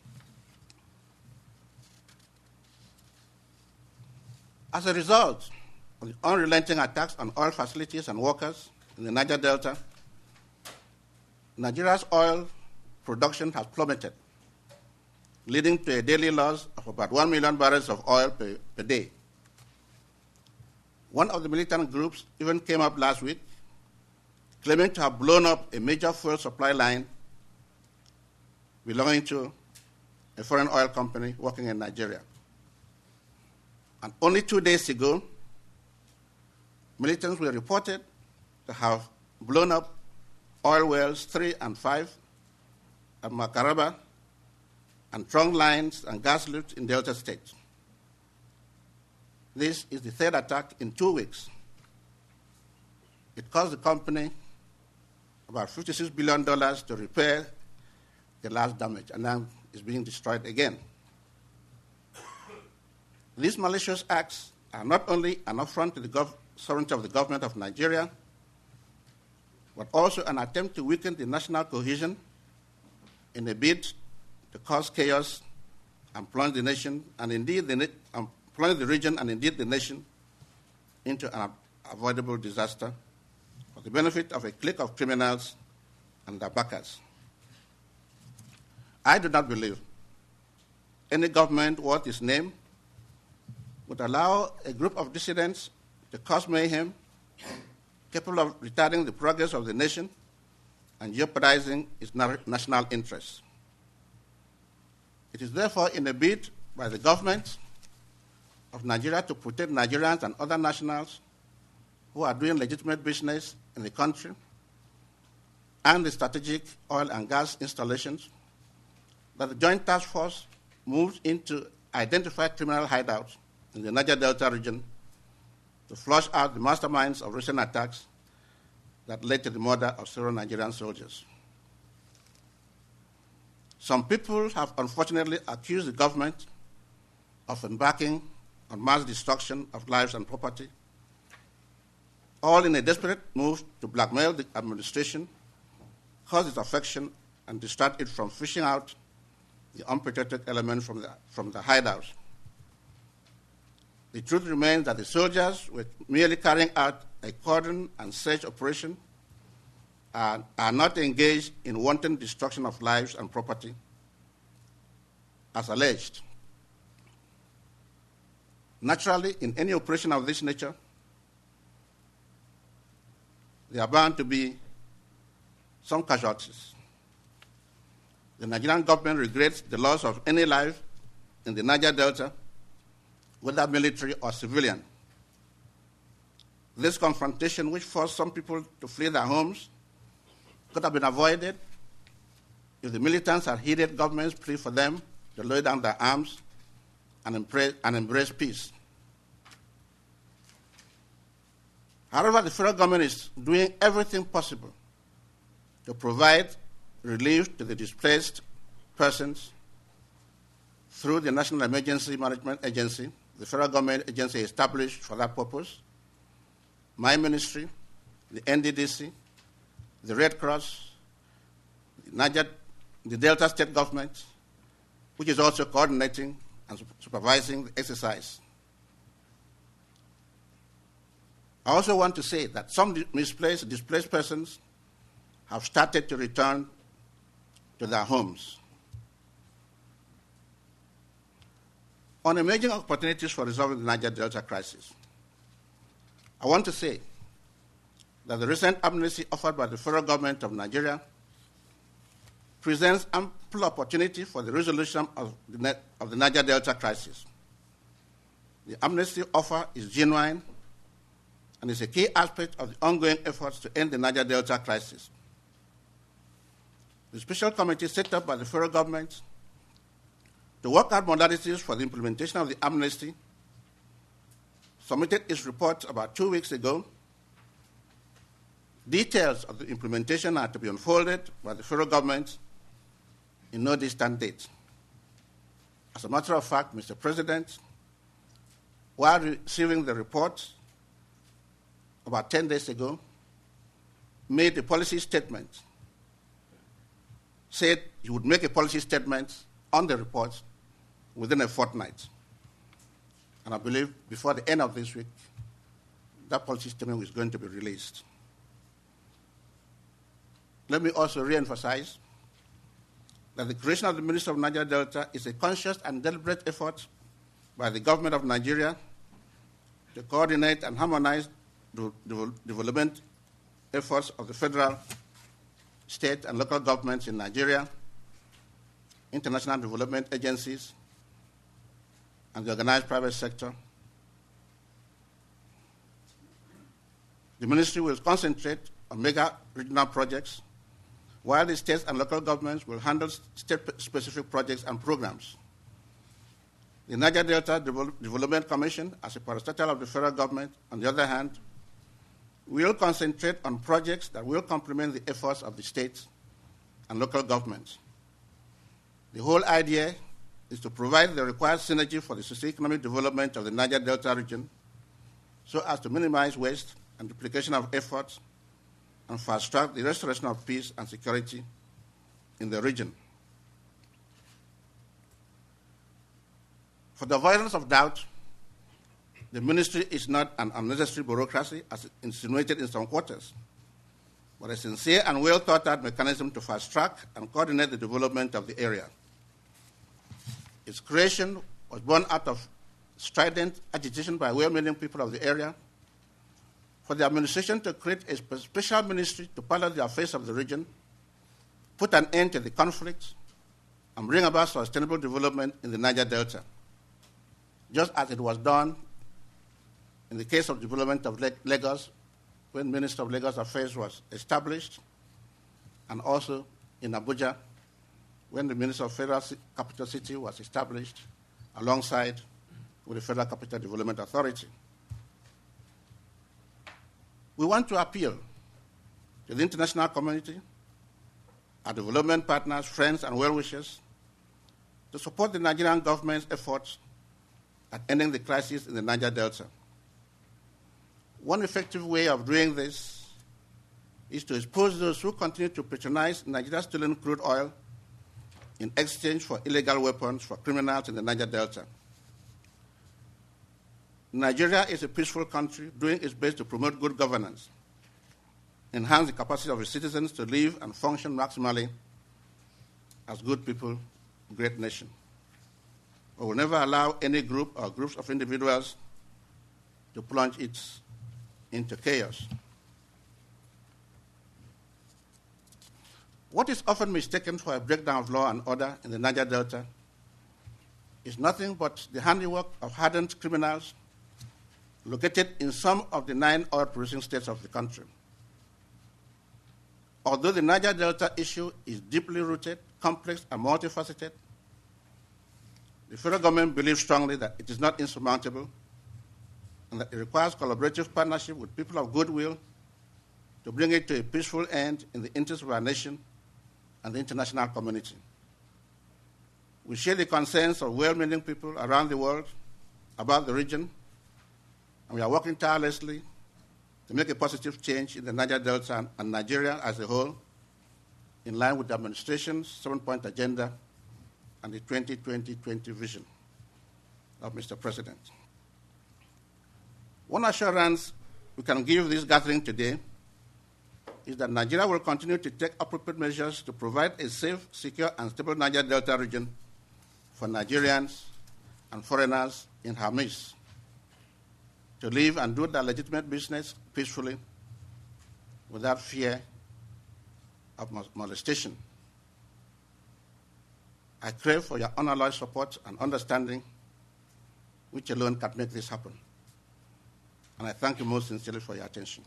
As a result of the unrelenting attacks on oil facilities and workers in the Niger Delta, Nigeria's oil production has plummeted, leading to a daily loss of about one million barrels of oil per, per day. One of the militant groups even came up last week claiming to have blown up a major fuel supply line belonging to a foreign oil company working in Nigeria. And only two days ago, militants were reported to have blown up oil wells three and five at Makaraba and trunk lines and gas loops in Delta State. This is the third attack in two weeks. It cost the company about fifty-six billion dollars to repair the last damage, and now it's being destroyed again. These malicious acts are not only an affront to the gov- sovereignty of the government of Nigeria, but also an attempt to weaken the national cohesion in a bid to cause chaos and plunge the nation, and indeed the, um, plunge the region and indeed the nation into an avoidable disaster for the benefit of a clique of criminals and their backers. I do not believe any government worth its name would allow a group of dissidents to cause mayhem capable of retarding the progress of the nation and jeopardizing its national interests. It is therefore in a bid by the government of Nigeria to protect Nigerians and other nationals who are doing legitimate business in the country and the strategic oil and gas installations that the Joint Task Force moved into identify criminal hideouts in the Niger Delta region to flush out the masterminds of recent attacks that led to the murder of several Nigerian soldiers. Some people have unfortunately accused the government of embarking on mass destruction of lives and property, all in a desperate move to blackmail the administration, cause its affection, and distract it from fishing out the unprotected elements from the, from the hideouts. The truth remains that the soldiers were merely carrying out a cordon and search operation and are not engaged in wanton destruction of lives and property, as alleged. Naturally, in any operation of this nature, there are bound to be some casualties. The Nigerian government regrets the loss of any life in the Niger Delta, whether military or civilian. This confrontation, which forced some people to flee their homes, could have been avoided if the militants had heeded government's plea for them to lay down their arms and embrace, and embrace peace. However, the federal government is doing everything possible to provide relief to the displaced persons through the National Emergency Management Agency, the federal government agency established for that purpose, my ministry, the N D D C, the Red Cross, the, Niger, the Delta State government, which is also coordinating and supervising the exercise. I also want to say that some misplaced, displaced persons have started to return to their homes. On emerging opportunities for resolving the Niger Delta crisis, I want to say that the recent amnesty offered by the federal government of Nigeria presents ample opportunity for the resolution of the, of the Niger Delta crisis. The amnesty offer is genuine and is a key aspect of the ongoing efforts to end the Niger Delta crisis. The special committee set up by the federal government to work out modalities for the implementation of the amnesty submitted its report about two weeks ago. Details of the implementation are to be unfolded by the federal government in no distant date. As a matter of fact, Mister President, while receiving the report about ten days ago, made a policy statement, said he would make a policy statement on the report within a fortnight. And I believe before the end of this week, that policy statement is going to be released. Let me also re-emphasize that the creation of the Ministry of Niger Delta is a conscious and deliberate effort by the government of Nigeria to coordinate and harmonize the development efforts of the federal, state, and local governments in Nigeria, international development agencies, and the organized private sector. The ministry will concentrate on mega regional projects, while the states and local governments will handle state-specific projects and programs. The Niger Delta Development Commission, as a parastatal of the federal government, on the other hand, will concentrate on projects that will complement the efforts of the states and local governments. The whole idea is to provide the required synergy for the socio-economic development of the Niger Delta region so as to minimize waste and duplication of efforts and fast-track the restoration of peace and security in the region. For the avoidance of doubt, the ministry is not an unnecessary bureaucracy as insinuated in some quarters, but a sincere and well-thought-out mechanism to fast-track and coordinate the development of the area. Its creation was born out of strident agitation by well-meaning people of the area for the administration to create a special ministry to pilot the affairs of the region, put an end to the conflict, and bring about sustainable development in the Niger Delta, just as it was done in the case of development of Lagos, when Minister of Lagos Affairs was established, and also in Abuja, when the Minister of Federal Capital City was established alongside with the Federal Capital Development Authority. We want to appeal to the international community, our development partners, friends, and well-wishers to support the Nigerian government's efforts at ending the crisis in the Niger Delta. One effective way of doing this is to expose those who continue to patronize Nigeria's stolen crude oil in exchange for illegal weapons for criminals in the Niger Delta. Nigeria is a peaceful country doing its best to promote good governance, enhance the capacity of its citizens to live and function maximally as good people, great nation. We will never allow any group or groups of individuals to plunge it into chaos. What is often mistaken for a breakdown of law and order in the Niger Delta is nothing but the handiwork of hardened criminals located in some of the nine oil-producing states of the country. Although the Niger Delta issue is deeply rooted, complex, and multifaceted, the federal government believes strongly that it is not insurmountable and that it requires collaborative partnership with people of goodwill to bring it to a peaceful end in the interest of our nation and the international community. We share the concerns of well-meaning people around the world about the region, and we are working tirelessly to make a positive change in the Niger Delta and Nigeria as a whole, in line with the administration's seven-point agenda and the twenty twenty twenty vision of Mister President. One assurance we can give this gathering today is that Nigeria will continue to take appropriate measures to provide a safe, secure, and stable Niger Delta region for Nigerians and foreigners in her midst to live and do their legitimate business peacefully without fear of molestation. I crave for your unalloyed support and understanding, which alone can make this happen. And I thank you most sincerely for your attention.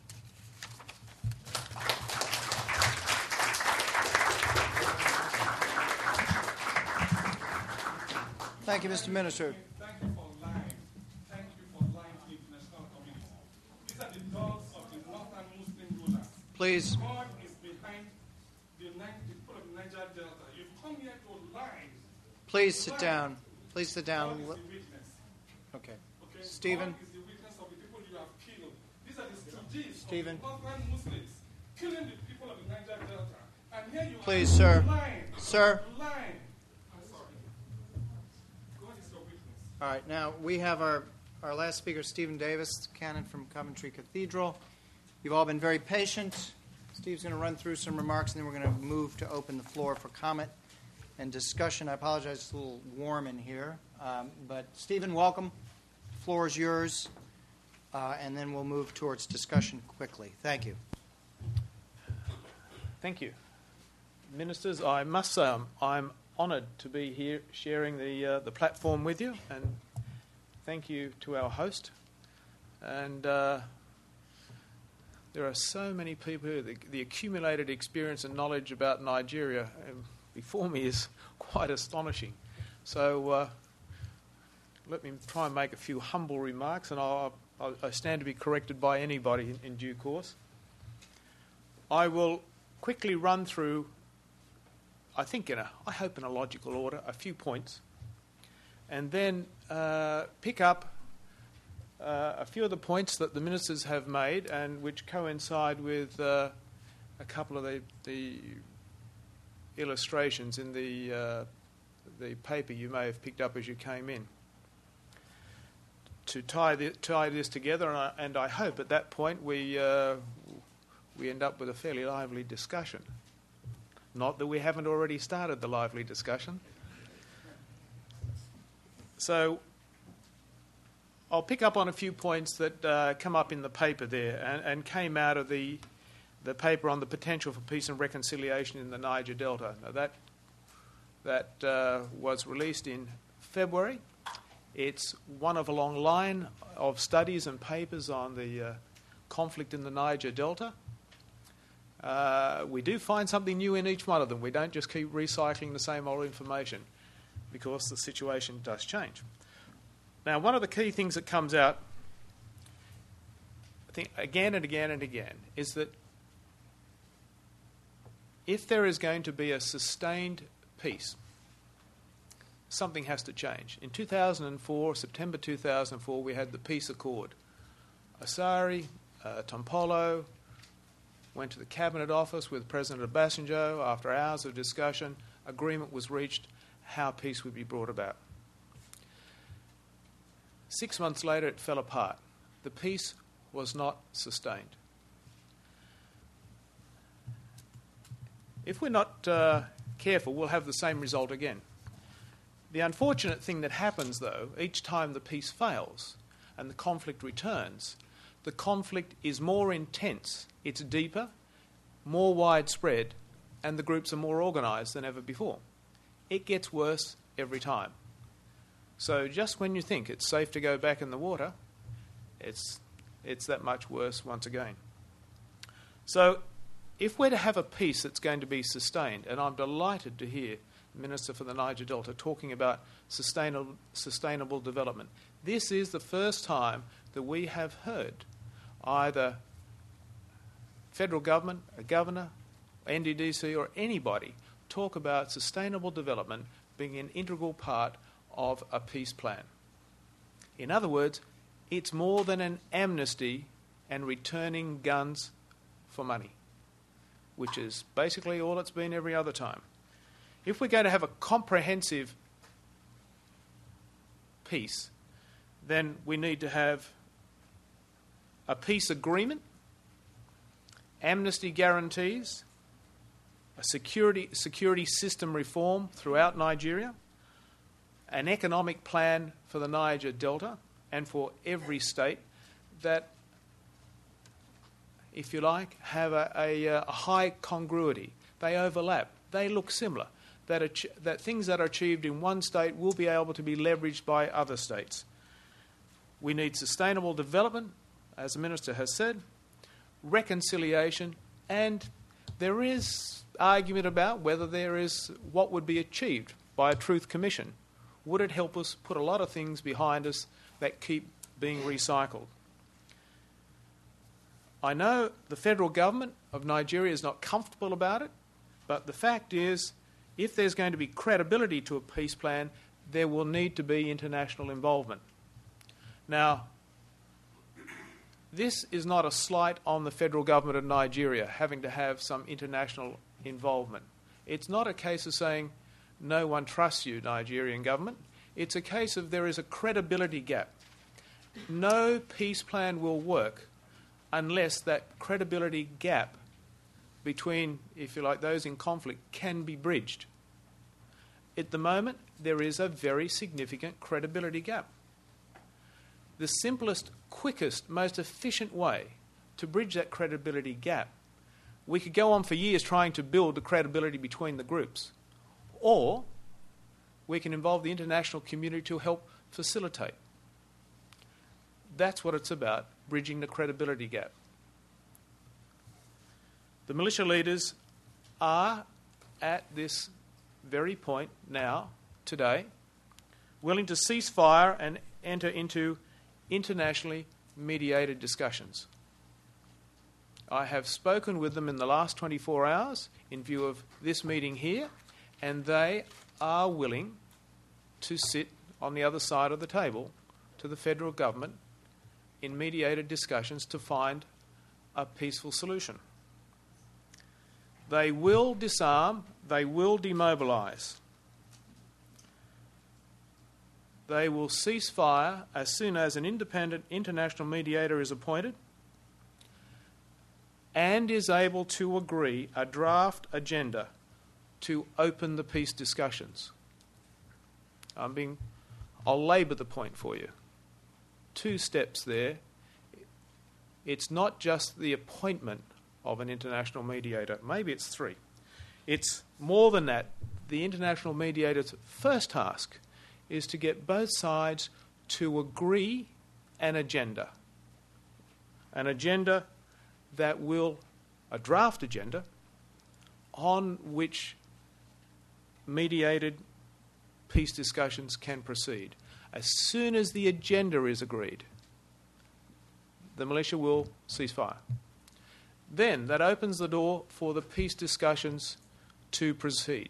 Thank you, Mister Minister. Thank you for lying. Thank you for lying to the international community. These are the dogs of the northern Muslim rulers. Please. God is behind the people of the Niger Delta. You've come here to lie. Please sit down. Please sit down. God is the witness. Okay. Okay? Stay Stephen. God is the witness of the people you have killed. These are the stooges Stephen. of the Northern Muslims killing the people of the Niger Delta. And here you Please, are sir. lying. Sir. Lying. I'm sorry. God is your witness. All right, now we have our, our last speaker, Stephen Davis, canon from Coventry Cathedral. You've all been very patient. Steve's going to run through some remarks, and then we're going to move to open the floor for comment and discussion. I apologize, it's a little warm in here. Um, but Stephen, welcome. The floor is yours. Uh, and then we'll move towards discussion quickly. Thank you. Thank you. Ministers, I must say I'm, I'm honoured to be here sharing the, uh, the platform with you, and thank you to our host. And uh, there are so many people here. The, the accumulated experience and knowledge about Nigeria um, before me is quite astonishing. So uh, let me try and make a few humble remarks, and I'll, I'll, I stand to be corrected by anybody in, in due course. I will quickly run through, I think in a, I hope in a logical order, a few points, and then uh, pick up uh, a few of the points that the ministers have made and which coincide with uh, a couple of the, the illustrations in the uh, the paper you may have picked up as you came in. To tie, the, tie this together, and I, and I hope at that point we uh, we end up with a fairly lively discussion. Not that we haven't already started the lively discussion. So I'll pick up on a few points that uh, come up in the paper there and, and came out of the the paper on the potential for peace and reconciliation in the Niger Delta. Now that that uh, was released in February. It's one of a long line of studies and papers on the uh, conflict in the Niger Delta. Uh, we do find something new in each one of them. We don't just keep recycling the same old information because the situation does change. Now, one of the key things that comes out, I think, again and again and again, is that if there is going to be a sustained peace, something has to change. In two thousand four, September two thousand four, we had the peace accord. Asari, uh, Tompolo went to the Cabinet Office with President Obasanjo. After hours of discussion, agreement was reached how peace would be brought about. Six months later, it fell apart. The peace was not sustained. If we're not uh, careful, we'll have the same result again. The unfortunate thing that happens, though, each time the peace fails and the conflict returns, the conflict is more intense, it's deeper, more widespread, and the groups are more organised than ever before. It gets worse every time. So just when you think it's safe to go back in the water, it's, it's that much worse once again. So if we're to have a peace that's going to be sustained, and I'm delighted to hear the Minister for the Niger Delta talking about sustainable, sustainable development, this is the first time that we have heard either federal government, a governor, N D D C or anybody talk about sustainable development being an integral part of a peace plan. In other words, it's more than an amnesty and returning guns for money, which is basically all it's been every other time. If we're going to have a comprehensive peace, then we need to have a peace agreement, amnesty guarantees, a security, security system reform throughout Nigeria, an economic plan for the Niger Delta and for every state that, if you like, have a, a, a high congruity. They overlap. They look similar. That, ach- that things that are achieved in one state will be able to be leveraged by other states. We need sustainable development, as the Minister has said, reconciliation, and there is argument about whether there is what would be achieved by a truth commission. Would it help us put a lot of things behind us that keep being recycled? I know the federal government of Nigeria is not comfortable about it, but the fact is, if there's going to be credibility to a peace plan, there will need to be international involvement. Now, this is not a slight on the federal government of Nigeria having to have some international involvement. It's not a case of saying no one trusts you, Nigerian government. It's a case of there is a credibility gap. No peace plan will work unless that credibility gap between, if you like, those in conflict can be bridged. At the moment, there is a very significant credibility gap. The simplest, quickest, most efficient way to bridge that credibility gap, we could go on for years trying to build the credibility between the groups, or we can involve the international community to help facilitate. That's what it's about, bridging the credibility gap. The militia leaders are at this very point now, today, willing to cease fire and enter into internationally mediated discussions. I have spoken with them in the last twenty-four hours in view of this meeting here, and they are willing to sit on the other side of the table to the federal government in mediated discussions to find a peaceful solution. They will disarm, they will demobilise. They will cease fire as soon as an independent international mediator is appointed and is able to agree a draft agenda to open the peace discussions. I'm being, I'll labour the point for you. Two steps there. It's not just the appointment of an international mediator. Maybe it's three. It's more than that. The international mediator's first task is to get both sides to agree an agenda. An agenda that will, a draft agenda, on which mediated peace discussions can proceed. As soon as the agenda is agreed, the militia will cease fire. Then that opens the door for the peace discussions to proceed.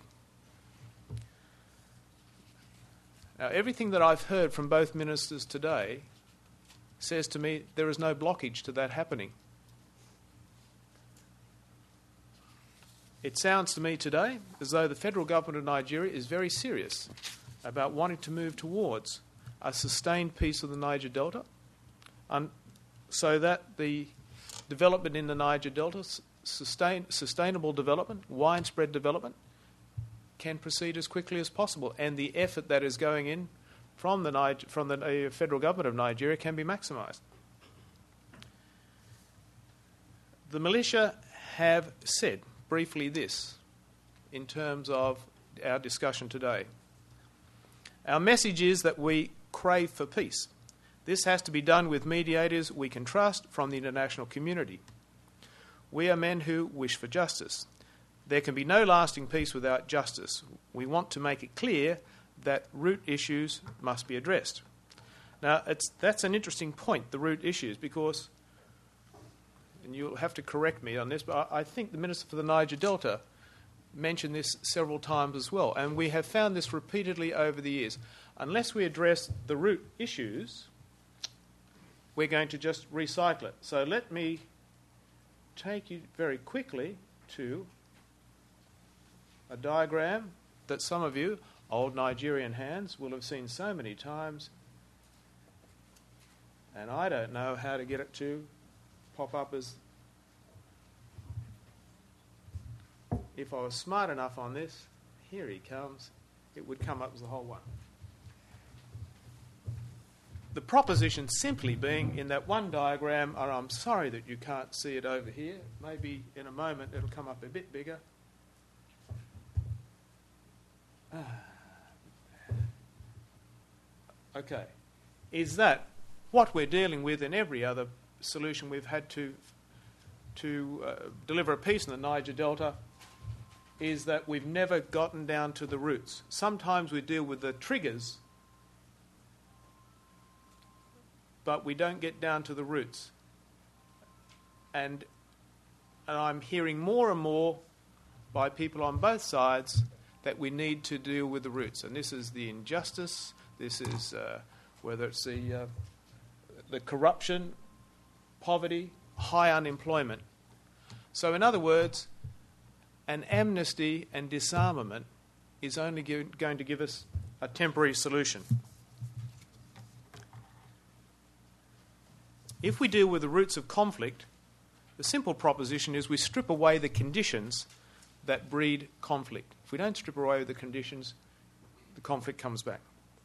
Now, everything that I've heard from both ministers today says to me there is no blockage to that happening. It sounds to me today as though the federal government of Nigeria is very serious about wanting to move towards a sustained peace of the Niger Delta, and so that the development in the Niger Delta, sustain, sustainable development, widespread development, can proceed as quickly as possible, and the effort that is going in from the, Niger, from the uh, federal government of Nigeria can be maximised. The militia have said briefly this in terms of our discussion today. Our message is that we crave for peace. This has to be done with mediators we can trust from the international community. We are men who wish for justice. There can be no lasting peace without justice. We want to make it clear that root issues must be addressed. Now, it's, that's an interesting point, the root issues, because, and you'll have to correct me on this, but I, I think the Minister for the Niger Delta mentioned this several times as well, and we have found this repeatedly over the years. Unless we address the root issues, we're going to just recycle it. So let me take you very quickly to a diagram that some of you, old Nigerian hands, will have seen so many times, and I don't know how to get it to pop up as... If I was smart enough on this, here he comes, it would come up as the whole one. The proposition simply being in that one diagram, and I'm sorry that you can't see it over here, maybe in a moment it'll come up a bit bigger. Okay, is that what we're dealing with in every other solution we've had to, to uh, deliver a peace in the Niger Delta, is that we've never gotten down to the roots. Sometimes we deal with the triggers, but we don't get down to the roots. And, and I'm hearing more and more by people on both sides that we need to deal with the roots. And this is the injustice, this is uh, whether it's the, uh, the corruption, poverty, high unemployment. So in other words, an amnesty and disarmament is only give, going to give us a temporary solution. If we deal with the roots of conflict, the simple proposition is we strip away the conditions that breed conflict. If we don't strip away the conditions, the conflict comes back.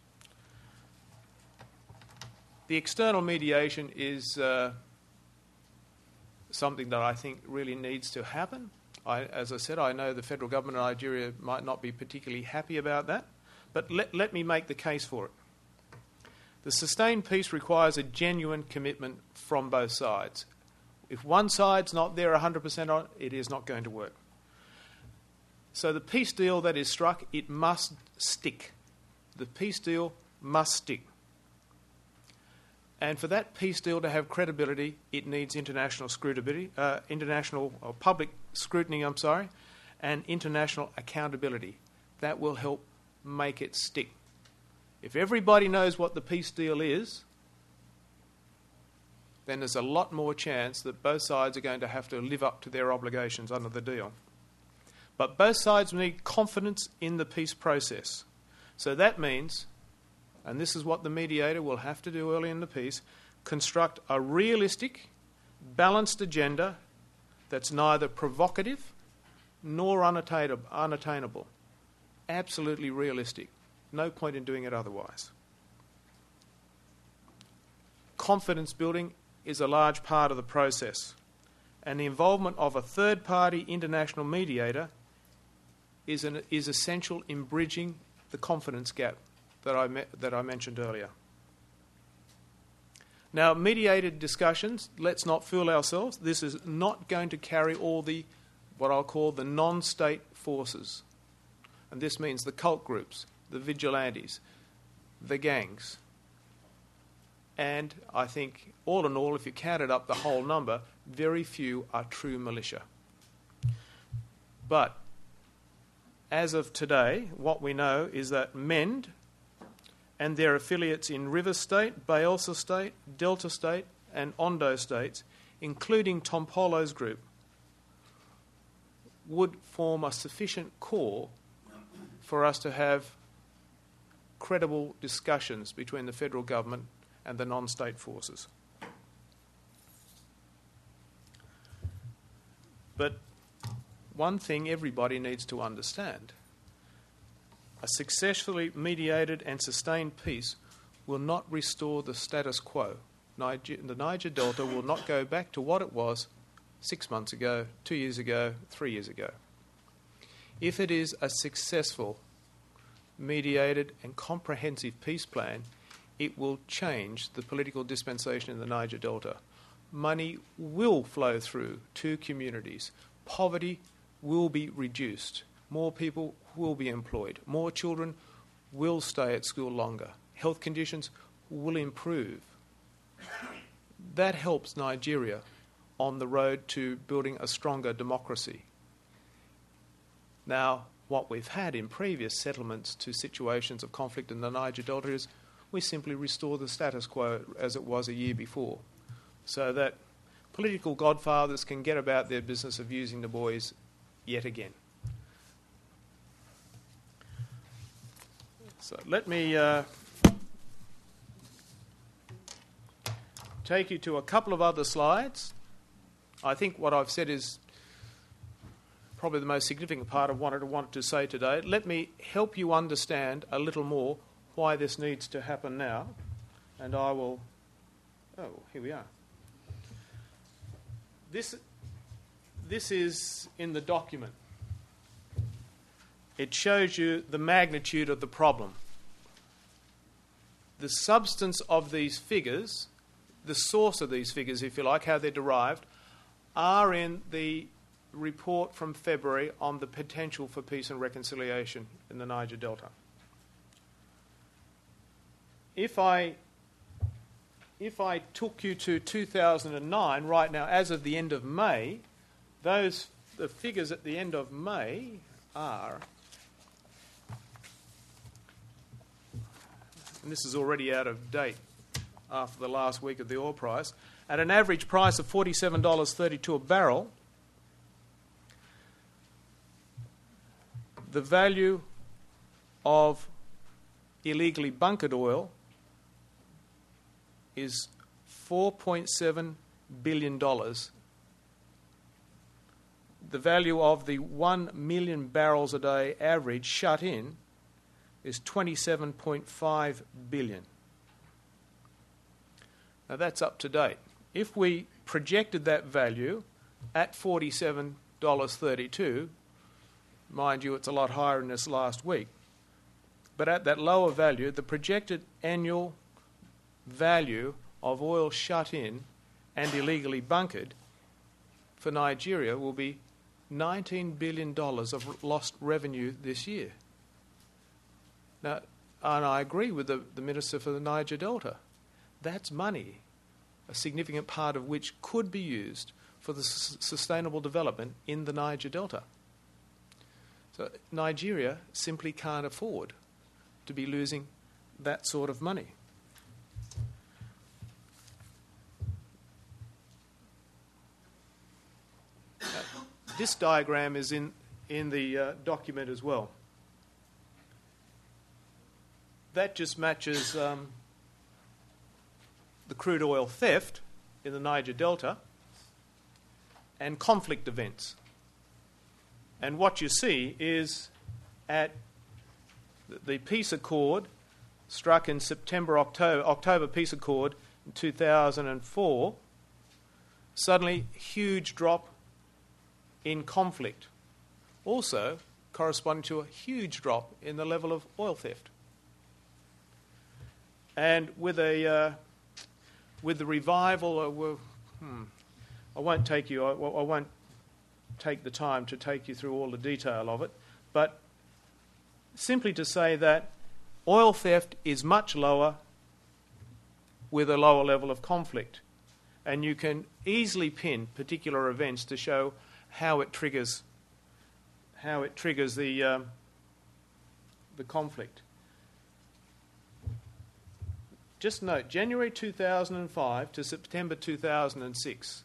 The external mediation is uh, something that I think really needs to happen. I, as I said, I know the federal government of Nigeria might not be particularly happy about that, but let, let me make the case for it. The sustained peace requires a genuine commitment from both sides. If one side's not there one hundred percent on it, it is not going to work. So the peace deal that is struck, it must stick. The peace deal must stick. And for that peace deal to have credibility, it needs international scrutiny, uh, international or public scrutiny, I'm sorry, and international accountability. That will help make it stick. If everybody knows what the peace deal is, then there's a lot more chance that both sides are going to have to live up to their obligations under the deal. But both sides need confidence in the peace process. So that means, and this is what the mediator will have to do early in the peace, construct a realistic, balanced agenda that's neither provocative nor unattainable. unattainable. Absolutely realistic. No point in doing it otherwise. Confidence building is a large part of the process, and the involvement of a third-party international mediator is, an, is essential in bridging the confidence gap that I, me- that I mentioned earlier. Now, mediated discussions, let's not fool ourselves, this is not going to carry all the, what I'll call the non-state forces. And this means the cult groups, the vigilantes, the gangs. And I think, all in all, if you counted up the whole number, very few are true militia. But as of today, what we know is that MEND and their affiliates in Rivers State, Bayelsa State, Delta State, and Ondo states, including Tom Polo's group, would form a sufficient core for us to have credible discussions between the federal government and the non-state forces. But one thing everybody needs to understand: a successfully mediated and sustained peace will not restore the status quo. Niger, the Niger Delta will not go back to what it was six months ago, two years ago, three years ago. If it is a successful, mediated and comprehensive peace plan, it will change the political dispensation in the Niger Delta. Money will flow through to communities. Poverty will be reduced. More people will be employed. More children will stay at school longer. Health conditions will improve. That helps Nigeria on the road to building a stronger democracy. Now, what we've had in previous settlements to situations of conflict in the Niger Delta is we simply restore the status quo as it was a year before, so that political godfathers can get about their business of using the boys yet again. So let me uh, take you to a couple of other slides. I think what I've said is probably the most significant part of what I wanted to say today. Let me help you understand a little more why this needs to happen now, and I will... Oh, here we are. This, this is in the document. It shows you the magnitude of the problem. The substance of these figures, the source of these figures, if you like, how they're derived, are in the report from February on the potential for peace and reconciliation in the Niger Delta. If I, if I took you to two thousand nine, right now, as of the end of May, those the figures at the end of May are, and this is already out of date after the last week of the oil price, at an average price of forty-seven dollars and thirty-two cents a barrel, the value of illegally bunkered oil is four point seven billion dollars. The value of the one million barrels a day average shut in is twenty-seven point five billion dollars. Now that's up to date. If we projected that value at forty-seven dollars and thirty-two cents, mind you, it's a lot higher in this last week, but at that lower value, the projected annual value of oil shut in and illegally bunkered for Nigeria will be nineteen billion dollars of lost revenue this year. Now, and I agree with the, the Minister for the Niger Delta. That's money, a significant part of which could be used for the s- sustainable development in the Niger Delta. So Nigeria simply can't afford to be losing that sort of money. Uh, this diagram is in, in the uh, document as well. That just matches um, the crude oil theft in the Niger Delta and conflict events. And what you see is at the peace accord struck in September, October, October peace accord in two thousand four, suddenly huge drop in conflict. Also corresponding to a huge drop in the level of oil theft. And with a uh, with the revival, uh, well, hmm, I won't take you. I, I won't take the time to take you through all the detail of it, but simply to say that oil theft is much lower with a lower level of conflict, and you can easily pin particular events to show how it triggers how it triggers the um, the conflict. Just note, January two thousand five to September two thousand six,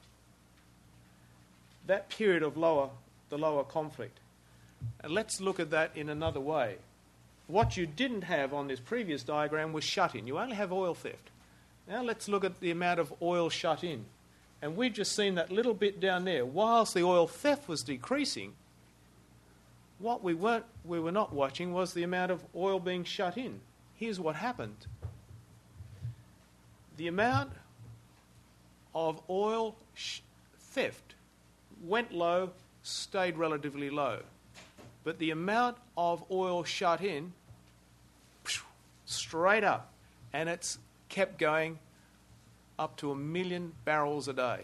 that period of lower, the lower conflict. And let's look at that in another way. What you didn't have on this previous diagram was shut-in. You only have oil theft. Now let's look at the amount of oil shut in. And we've just seen that little bit down there. Whilst the oil theft was decreasing, what we weren't, we were not watching was the amount of oil being shut in. Here's what happened. The amount of oil sh- theft went low, stayed relatively low. But the amount of oil shut in, straight up, and it's kept going up to a million barrels a day.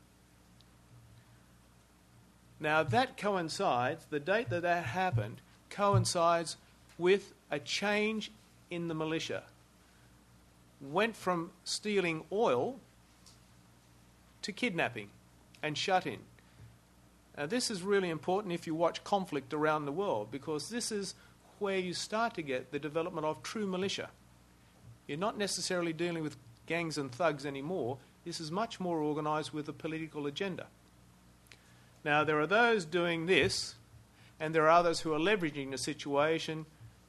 Now that coincides, the date that that happened coincides with a change in the militia. Went from stealing oil to kidnapping and shut-in. Now this is really important if you watch conflict around the world, because this is where you start to get the development of true militia. You're not necessarily dealing with gangs and thugs anymore. This is much more organised with a political agenda. Now there are those doing this, and there are others who are leveraging the situation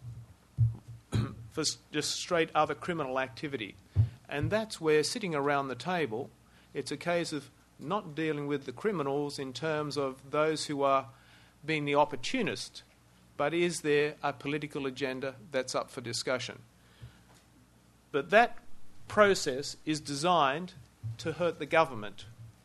for just straight other criminal activity. And that's where, sitting around the table, it's a case of not dealing with the criminals in terms of those who are being the opportunist, but is there a political agenda that's up for discussion? But that process is designed to hurt the government.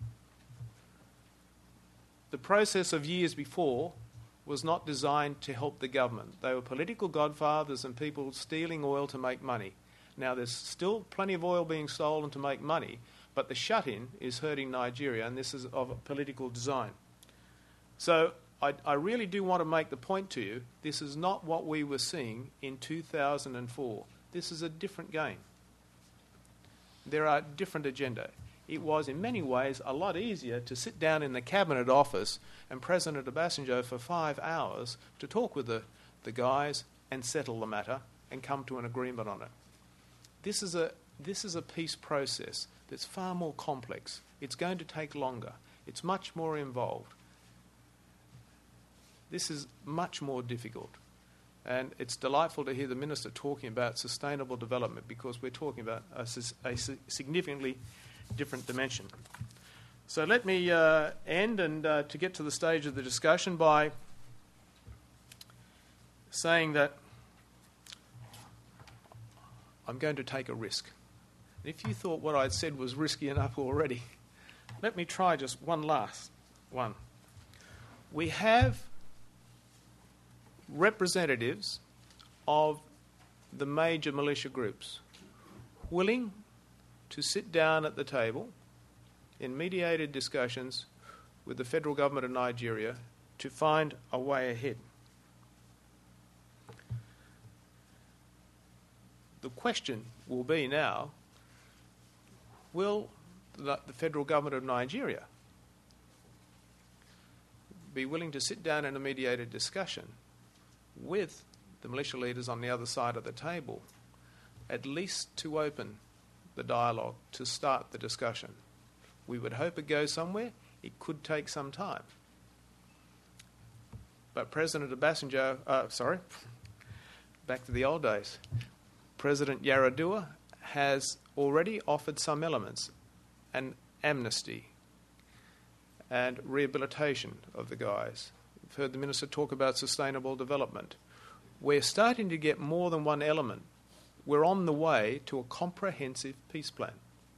The process of years before was not designed to help the government. They were political godfathers and people stealing oil to make money. Now there's still plenty of oil being stolen to make money, but the shut-in is hurting Nigeria, and this is of a political design. So I, I really do want to make the point to you, this is not what we were seeing in two thousand four. This is a different game. There are different agenda. It was in many ways a lot easier to sit down in the cabinet office and President Obasanjo for five hours to talk with the, the guys and settle the matter and come to an agreement on it. This is a, This is a peace process that's far more complex. It's going to take longer. It's much more involved. This is much more difficult. And it's delightful to hear the Minister talking about sustainable development, because we're talking about a, a significantly different dimension. So let me uh, end and uh, to get to the stage of the discussion by saying that I'm going to take a risk. If you thought what I'd said was risky enough already, let me try just one last one. We have representatives of the major militia groups willing to sit down at the table in mediated discussions with the federal government of Nigeria to find a way ahead. The question will be now, will the, the federal government of Nigeria be willing to sit down in a mediated discussion with the militia leaders on the other side of the table, at least to open the dialogue, to start the discussion? We would hope it goes somewhere. It could take some time. But President Obasanjo, uh, sorry, back to the old days, President Yar'Adua has already offered some elements, an amnesty and rehabilitation of the guys. We've heard the Minister talk about sustainable development. We're starting to get more than one element. We're on the way to a comprehensive peace plan.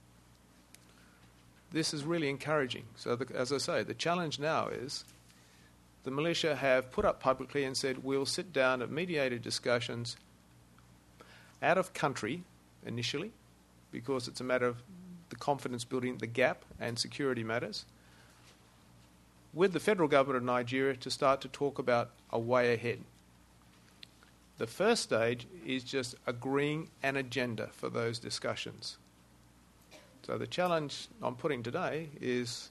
This is really encouraging. So, the, as I say, the challenge now is the militia have put up publicly and said, we'll sit down at mediated discussions out of country initially, because it's a matter of the confidence building, the gap and security matters, with the federal government of Nigeria to start to talk about a way ahead. The first stage is just agreeing an agenda for those discussions. So the challenge I'm putting today is,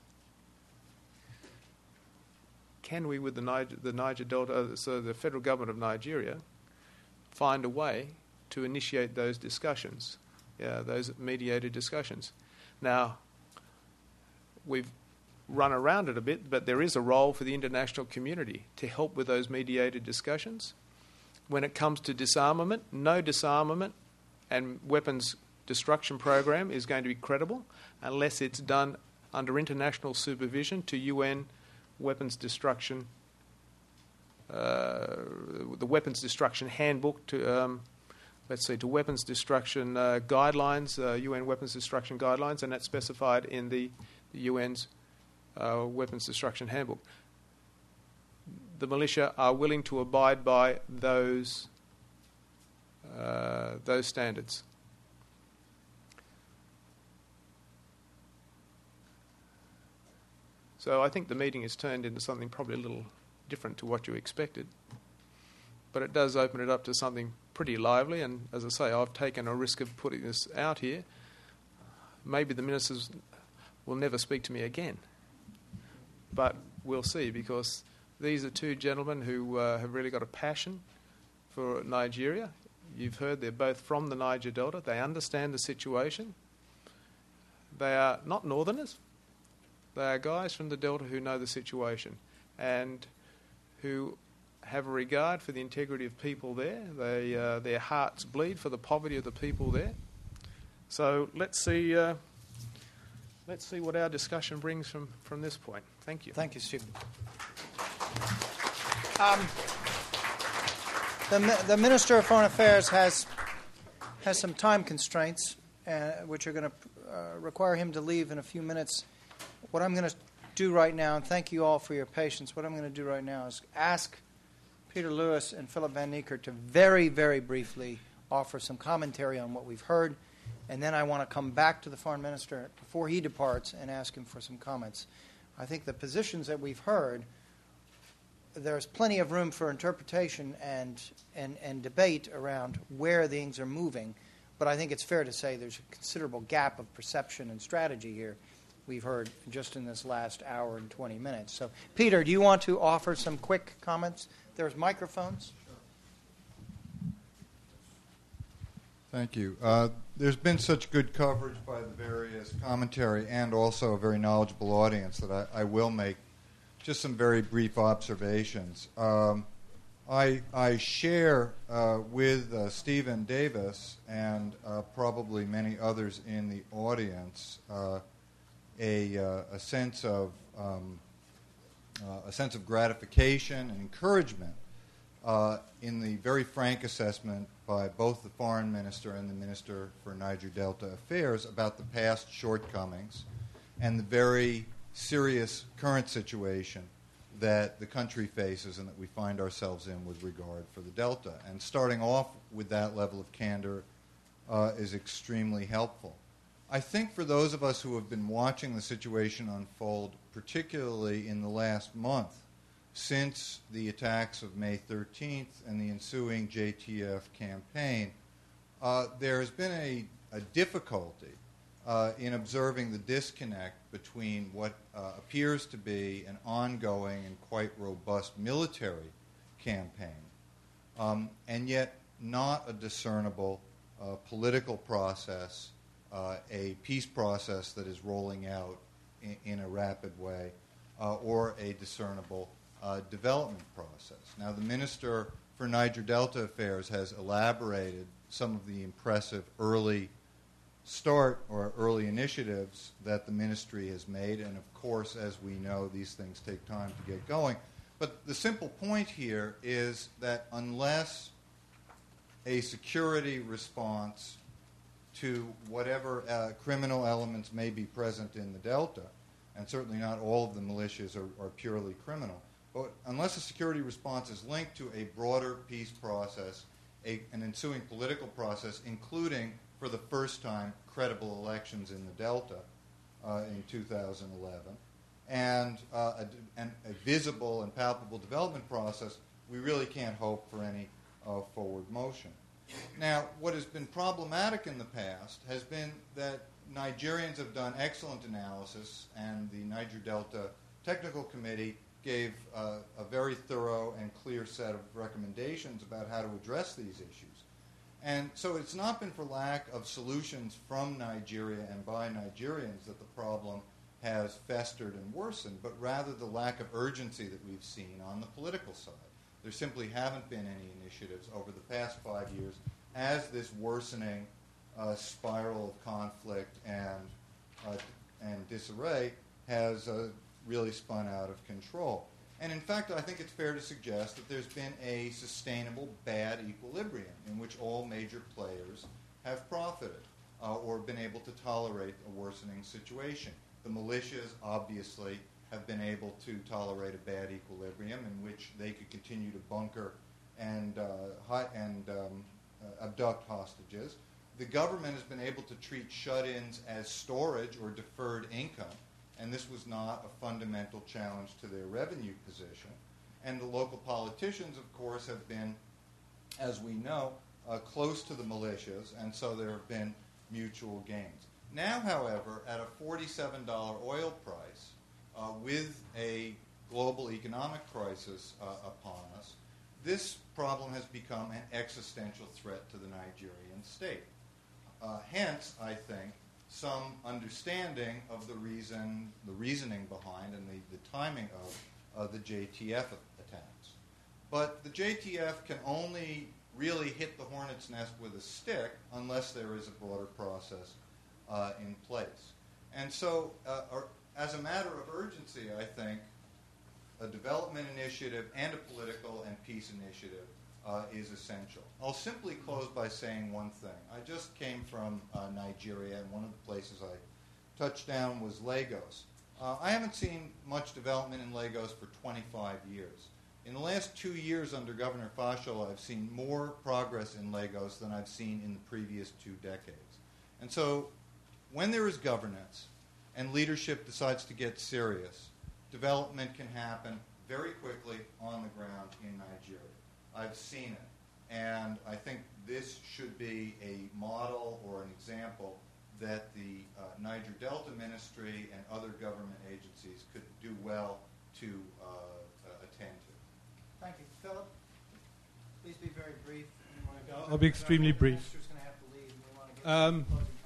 can we, with the Niger, the Niger Delta, so the federal government of Nigeria, find a way to initiate those discussions, yeah, those mediated discussions? Now, we've run around it a bit, but there is a role for the international community to help with those mediated discussions. When it comes to disarmament, no disarmament and weapons destruction program is going to be credible unless it's done under international supervision to U N weapons destruction, uh, the weapons destruction handbook to, um, let's see, to weapons destruction uh, guidelines, uh, U N weapons destruction guidelines, and that's specified in the, the U N's uh, weapons destruction handbook. The militia are willing to abide by those uh, those standards. So I think the meeting has turned into something probably a little different to what you expected, but it does open it up to something pretty lively. And as I say, I've taken a risk of putting this out here. Maybe the ministers will never speak to me again, but we'll see, because these are two gentlemen who uh, have really got a passion for Nigeria. You've heard they're both from the Niger Delta. They understand the situation. They are not northerners. They are guys from the Delta who know the situation and who have a regard for the integrity of people there. They, uh, their hearts bleed for the poverty of the people there. So let's see, uh, let's see what our discussion brings from, from this point. Thank you. Thank you, Stephen. Um, the, the Minister of Foreign Affairs has has some time constraints, uh, which are going to uh, require him to leave in a few minutes. What I'm going to do right now, and thank you all for your patience, what I'm going to do right now is ask Peter Lewis and Philip Van Niekerk to very, very briefly offer some commentary on what we've heard, and then I want to come back to the Foreign Minister before he departs and ask him for some comments. I think the positions that we've heard, there's plenty of room for interpretation and, and, and debate around where things are moving, but I think it's fair to say there's a considerable gap of perception and strategy here we've heard just in this last hour and twenty minutes. So, Peter, do you want to offer some quick comments? There's microphones. Thank you. Uh, there's been such good coverage by the various commentary and also a very knowledgeable audience that I, I will make just some very brief observations. Um, I, I share uh, with uh, Stephen Davis and uh, probably many others in the audience uh, a, uh, a sense of um, uh, a sense of gratification and encouragement uh, in the very frank assessment by both the Foreign Minister and the Minister for Niger Delta Affairs about the past shortcomings and the very serious current situation that the country faces and that we find ourselves in with regard for the Delta. And starting off with that level of candor uh, is extremely helpful. I think for those of us who have been watching the situation unfold, particularly in the last month, since the attacks of May thirteenth and the ensuing J T F campaign, uh, there has been a, a difficulty uh, in observing the disconnect between what uh, appears to be an ongoing and quite robust military campaign, um, and yet not a discernible uh, political process, uh, a peace process that is rolling out in, in a rapid way, uh, or a discernible uh, development process. Now, the Minister for Niger Delta Affairs has elaborated some of the impressive early start or early initiatives that the ministry has made, and of course, as we know, these things take time to get going. But the simple point here is that unless a security response to whatever uh, criminal elements may be present in the Delta, and certainly not all of the militias are, are purely criminal, but unless a security response is linked to a broader peace process, a, an ensuing political process, including, for the first time, credible elections in the Delta uh, in two thousand eleven, and, uh, a, and a visible and palpable development process, we really can't hope for any uh, forward motion. Now, what has been problematic in the past has been that Nigerians have done excellent analysis, and the Niger Delta Technical Committee gave uh, a very thorough and clear set of recommendations about how to address these issues. And so it's not been for lack of solutions from Nigeria and by Nigerians that the problem has festered and worsened, but rather the lack of urgency that we've seen on the political side. There simply haven't been any initiatives over the past five years as this worsening uh, spiral of conflict and, uh, and disarray has uh, really spun out of control. And in fact, I think it's fair to suggest that there's been a sustainable bad equilibrium in which all major players have profited uh, or been able to tolerate a worsening situation. The militias, obviously, have been able to tolerate a bad equilibrium in which they could continue to bunker and, uh, hi- and um, uh, abduct hostages. The government has been able to treat shut-ins as storage or deferred income, and this was not a fundamental challenge to their revenue position. And the local politicians, of course, have been, as we know, uh, close to the militias, and so there have been mutual gains. Now, however, at a forty-seven dollars oil price, uh, with a global economic crisis uh, upon us, this problem has become an existential threat to the Nigerian state. Uh, hence, I think, some understanding of the reason, the reasoning behind, and the, the timing of uh, the J T F attacks. But the J T F can only really hit the hornet's nest with a stick unless there is a broader process uh, in place. And so, uh, or, as a matter of urgency, I think a development initiative and a political and peace initiative Uh, is essential. I'll simply close by saying one thing. I just came from uh, Nigeria, and one of the places I touched down was Lagos. Uh, I haven't seen much development in Lagos for twenty-five years. In the last two years under Governor Fashola, I've seen more progress in Lagos than I've seen in the previous two decades. And so when there is governance and leadership decides to get serious, development can happen very quickly on the ground in Nigeria. I've seen it, and I think this should be a model or an example that the uh, Niger Delta Ministry and other government agencies could do well to uh, uh, attend to. Thank you. Philip, please be very brief. I'll be extremely brief. The minister's going to have to leave. Um,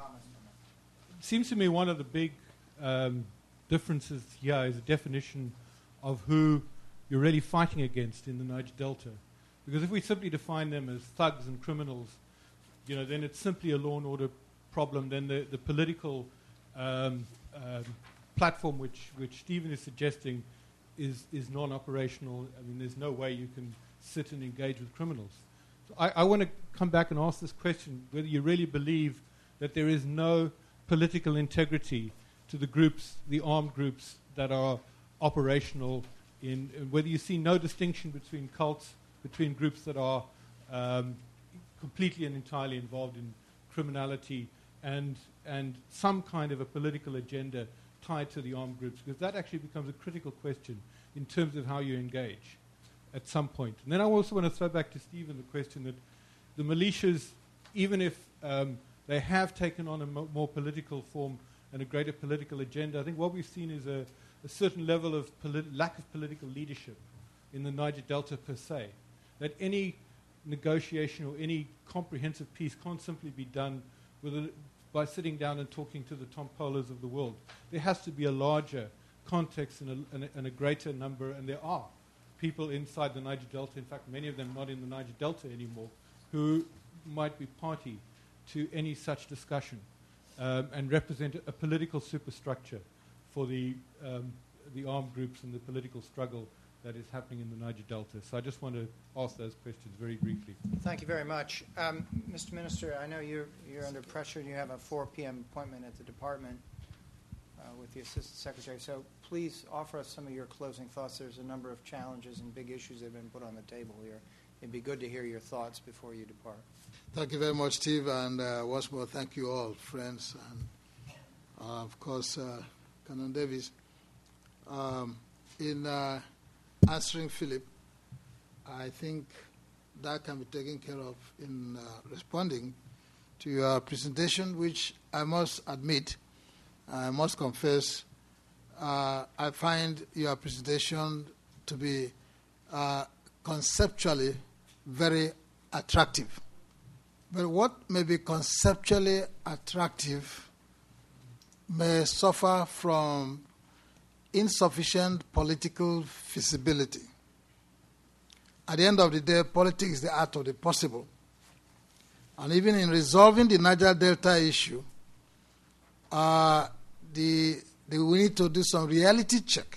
it seems to me one of the big um, differences here is the definition of who you're really fighting against in the Niger Delta. Because if we simply define them as thugs and criminals, you know, then it's simply a law and order problem. Then the, the political um, um, platform which, which Stephen is suggesting is, is non-operational. I mean, there's no way you can sit and engage with criminals. So I, I want to come back and ask this question, whether you really believe that there is no political integrity to the groups, the armed groups that are operational, in, in whether you see no distinction between cults, between groups that are um, completely and entirely involved in criminality and and some kind of a political agenda tied to the armed groups, because that actually becomes a critical question in terms of how you engage at some point. And then I also want to throw back to Stephen the question that the militias, even if um, they have taken on a mo- more political form and a greater political agenda, I think what we've seen is a, a certain level of polit- lack of political leadership in the Niger Delta per se, that any negotiation or any comprehensive peace can't simply be done with a, by sitting down and talking to the Tom Pollers of the world. There has to be a larger context and a, and, a, and a greater number, and there are people inside the Niger Delta, in fact many of them not in the Niger Delta anymore, who might be party to any such discussion um, and represent a political superstructure for the, um, the armed groups and the political struggle that is happening in the Niger Delta. So I just want to ask those questions very briefly. Thank you very much. Um, Mister Minister, I know you're, you're under pressure and you have a four p.m. appointment at the department uh, with the Assistant Secretary. So please offer us some of your closing thoughts. There's a number of challenges and big issues that have been put on the table here. It'd be good to hear your thoughts before you depart. Thank you very much, Steve, and uh, once more, thank you all, friends, and uh, of course, uh, Canon Davis. Um, in uh, answering Philip, I think that can be taken care of in uh, responding to your presentation, which I must admit, I must confess, uh, I find your presentation to be uh, conceptually very attractive. But what may be conceptually attractive may suffer from insufficient political feasibility. At the end of the day, politics is the art of the possible. And even in resolving the Niger Delta issue, uh, the, the, we need to do some reality check.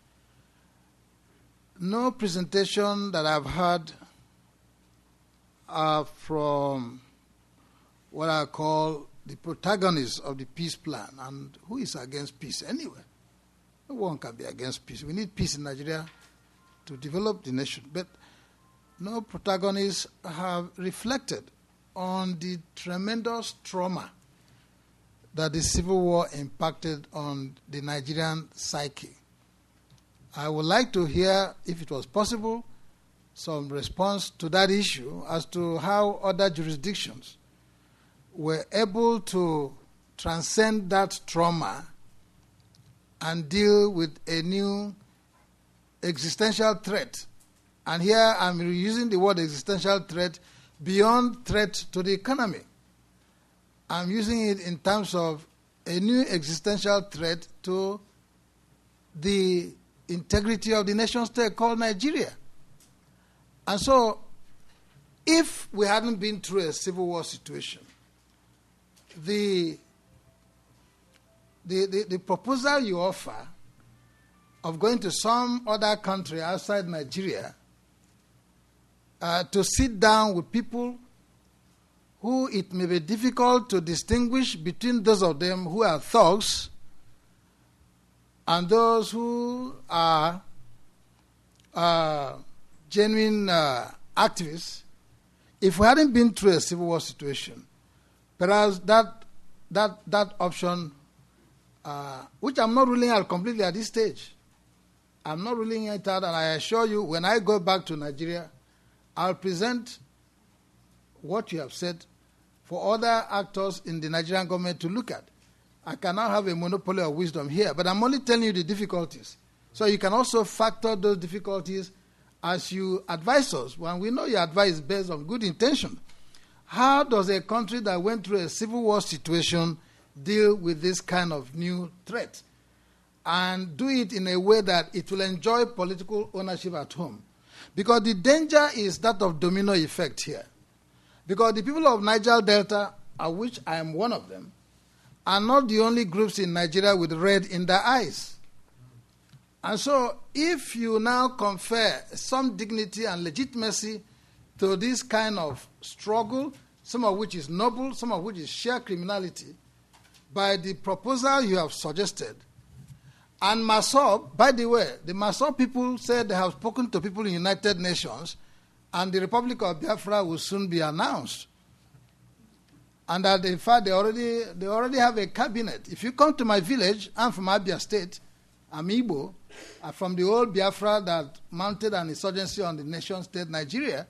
No presentation that I've heard uh, from what I call the protagonists of the peace plan, and who is against peace anyway? No one can be against peace. We need peace in Nigeria to develop the nation. But no protagonists have reflected on the tremendous trauma that the civil war impacted on the Nigerian psyche. I would like to hear, if it was possible, some response to that issue as to how other jurisdictions were able to transcend that trauma and deal with a new existential threat. And here I'm using the word existential threat beyond threat to the economy. I'm using it in terms of a new existential threat to the integrity of the nation state called Nigeria. And so, if we hadn't been through a civil war situation, the The, the, the proposal you offer of going to some other country outside Nigeria uh, to sit down with people who it may be difficult to distinguish between those of them who are thugs and those who are uh, genuine uh, activists, if we hadn't been through a civil war situation, perhaps that, that, that option Uh, which I'm not ruling out completely at this stage. I'm not ruling it out, and I assure you, when I go back to Nigeria, I'll present what you have said for other actors in the Nigerian government to look at. I cannot have a monopoly of wisdom here, but I'm only telling you the difficulties. So you can also factor those difficulties as you advise us, when we know your advice is based on good intention. How does a country that went through a civil war situation deal with this kind of new threat and do it in a way that it will enjoy political ownership at home? Because the danger is that of domino effect here. Because the people of Niger Delta, of which I am one of them, are not the only groups in Nigeria with red in their eyes. And so if you now confer some dignity and legitimacy to this kind of struggle, some of which is noble, some of which is sheer criminality, by the proposal you have suggested, and MASOB, by the way, the MASOB people said they have spoken to people in the United Nations, and the Republic of Biafra will soon be announced. And that in fact they already they already have a cabinet. If you come to my village, I'm from Abia State, I'm Igbo, I'm from the old Biafra that mounted an insurgency on the nation state Nigeria.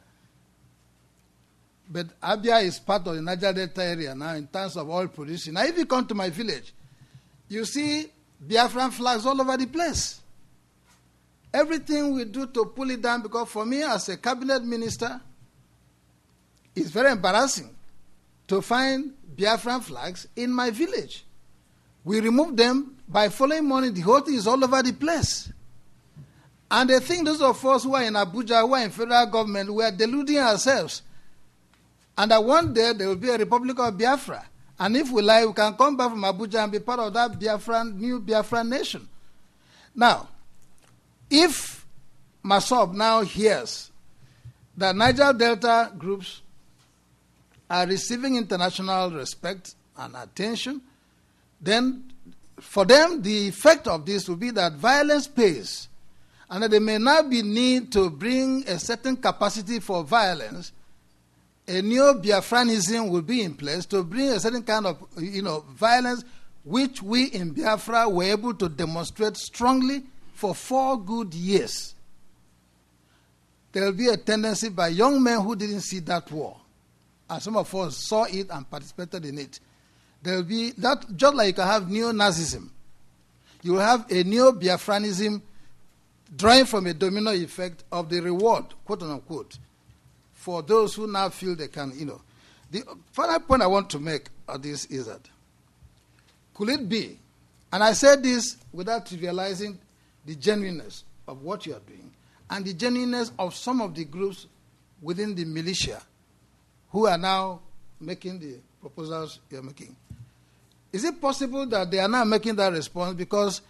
But Abia is part of the Niger Delta area now in terms of oil producing. Now if you come to my village, you see Biafran flags all over the place. Everything we do to pull it down, because for me as a cabinet minister, it's very embarrassing to find Biafran flags in my village. We remove them by following morning, the whole thing is all over the place. And they think those of us who are in Abuja, who are in federal government, we are deluding ourselves. And that one day there will be a Republic of Biafra. And if we lie, we can come back from Abuja and be part of that Biafran, new Biafran nation. Now, if MASOB now hears that Niger Delta groups are receiving international respect and attention, then for them the effect of this will be that violence pays, and that there may now be need to bring a certain capacity for violence. A new Biafranism will be in place to bring a certain kind of, you know, violence which we in Biafra were able to demonstrate strongly for four good years. There will be a tendency by young men who didn't see that war, and some of us saw it and participated in it. There will be that, just like you can have neo-Nazism, you will have a neo-Biafranism drawing from a domino effect of the reward, quote unquote, for those who now feel they can, you know. The final point I want to make of this is that, could it be, and I said this without trivializing the genuineness of what you are doing, and the genuineness of some of the groups within the militia who are now making the proposals you're making. Is it possible that they are now making that response because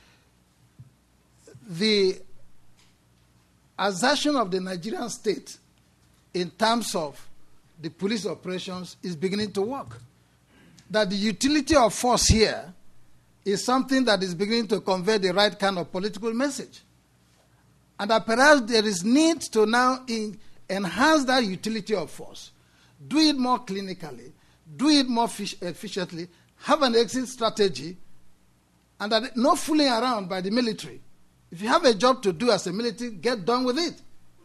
the assertion of the Nigerian state in terms of the police operations is beginning to work? That the utility of force here is something that is beginning to convey the right kind of political message. And that perhaps there is need to now in, enhance that utility of force, do it more clinically, do it more fish, efficiently, have an exit strategy, and that no fooling around by the military. If you have a job to do as a military, get done with it.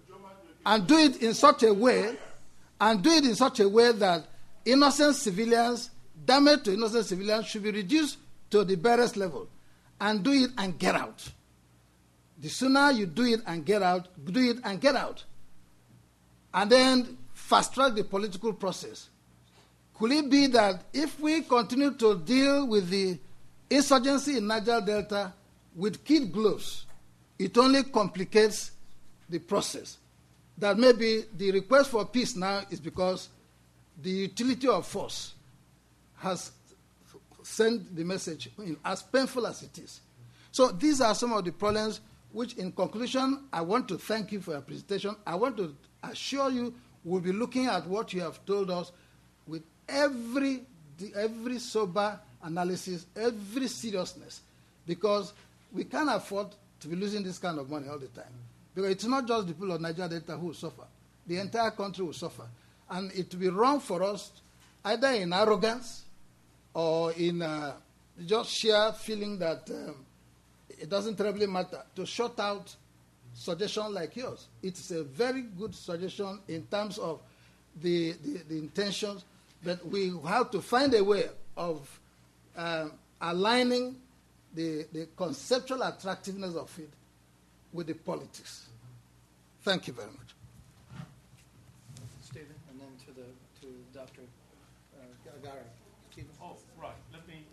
And do it in such a way, and do it in such a way that innocent civilians, damage to innocent civilians should be reduced to the barest level. And do it and get out. The sooner you do it and get out, do it and get out. And then fast-track the political process. Could it be that if we continue to deal with the insurgency in Niger Delta with kid gloves, it only complicates the process? That maybe the request for peace now is because the utility of force has sent the message, as painful as it is. So these are some of the problems which, in conclusion, I want to thank you for your presentation. I want to assure you we'll be looking at what you have told us with every, every sober analysis, every seriousness, because we can't afford to be losing this kind of money all the time. Because it's not just the people of Niger Delta who will suffer. The entire country will suffer. And it will be wrong for us, either in arrogance or in uh, just sheer feeling that um, it doesn't terribly matter, to shut out suggestions like yours. It's a very good suggestion in terms of the, the, the intentions, but we have to find a way of um, aligning the, the conceptual attractiveness of it with the politics. Thank you very much. Stephen, and then to the to Doctor Uh, Agari. Stephen. Oh, right. Let me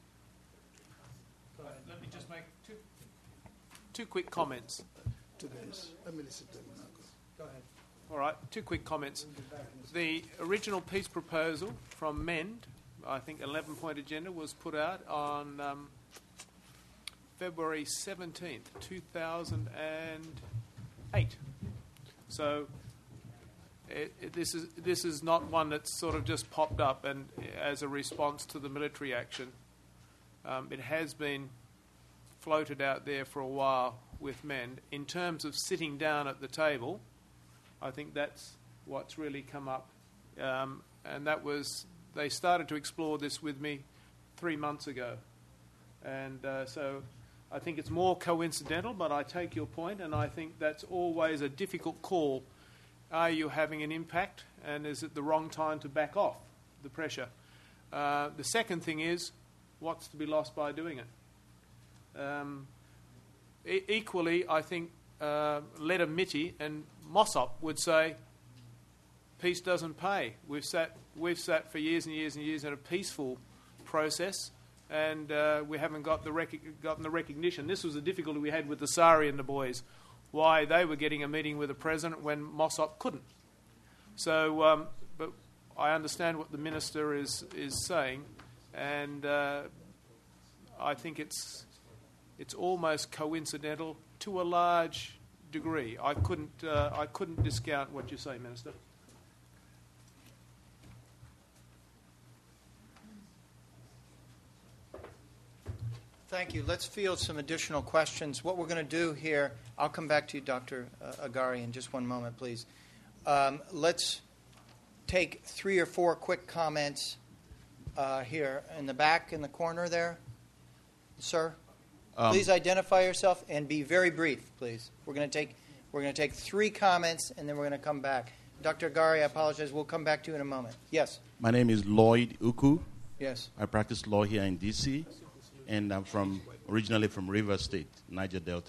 uh, let me just make two two quick comments. Two guys. Let me listen to them now. Go ahead. All right, two quick comments. The original peace proposal from MEND, I think eleven-point agenda, was put out on um, February seventeenth, two thousand eight. So it, it, this is this is not one that's sort of just popped up and as a response to the military action. Um, it has been floated out there for a while with MEND. In terms of sitting down at the table, I think that's what's really come up. Um, and that was, they started to explore this with me three months ago. And uh, so I think it's more coincidental, but I take your point, and I think that's always a difficult call. Are you having an impact, and is it the wrong time to back off the pressure? Uh, the second thing is, what's to be lost by doing it? Um, e- equally, I think uh, Leda Mitti and Mossop would say, peace doesn't pay. We've sat, we've sat for years and years and years in a peaceful process, and uh, we haven't got the rec- gotten the recognition. This was the difficulty we had with the Sari and the boys, why they were getting a meeting with the president when Mossop couldn't. So, um, but I understand what the minister is is saying, and uh, I think it's it's almost coincidental to a large degree. I couldn't uh, I couldn't discount what you say, Minister. Thank you. Let's field some additional questions. What we're going to do here, I'll come back to you, Doctor Uh, Agari, in just one moment, please. Um, let's take three or four quick comments uh, here in the back in the corner there. Sir, Um, please identify yourself and be very brief, please. We're going to take we're going to take three comments, and then we're going to come back. Doctor Agari, I apologize. We'll come back to you in a moment. Yes. My name is Lloyd Uku. Yes. I practice law here in D C, and I'm from originally from Rivers State, Niger Delta.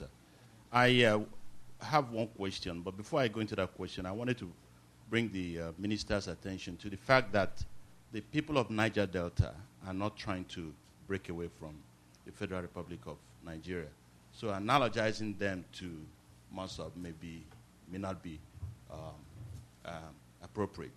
I uh, have one question, but before I go into that question, I wanted to bring the uh, minister's attention to the fact that the people of Niger Delta are not trying to break away from the Federal Republic of Nigeria. So analogizing them to Mossop may, be, may not be um, uh, appropriate.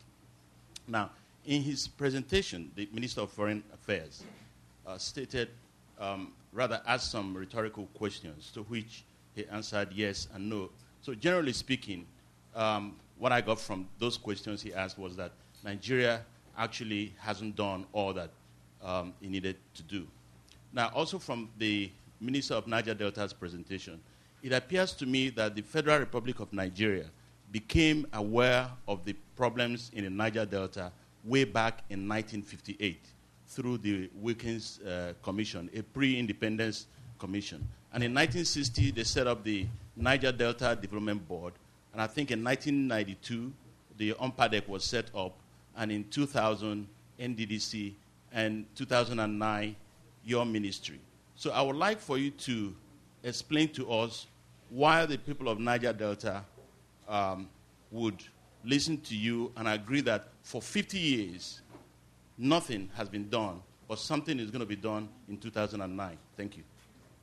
Now, in his presentation, the Minister of Foreign Affairs uh, stated, um, rather asked some rhetorical questions to which he answered yes and no. So generally speaking, um, what I got from those questions he asked was that Nigeria actually hasn't done all that um, it needed to do. Now, also from the Minister of Niger Delta's presentation, it appears to me that the Federal Republic of Nigeria became aware of the problems in the Niger Delta way back in nineteen fifty-eight through the Wilkins uh, Commission, a pre-independence commission. And in nineteen sixty, they set up the Niger Delta Development Board. And I think in nineteen ninety-two, the UNPADEC was set up. And in two thousand, N D D C, and two thousand nine, your ministry. So I would like for you to explain to us why the people of Niger Delta um, would listen to you and agree that for fifty years, nothing has been done, but something is going to be done in two thousand nine. Thank you.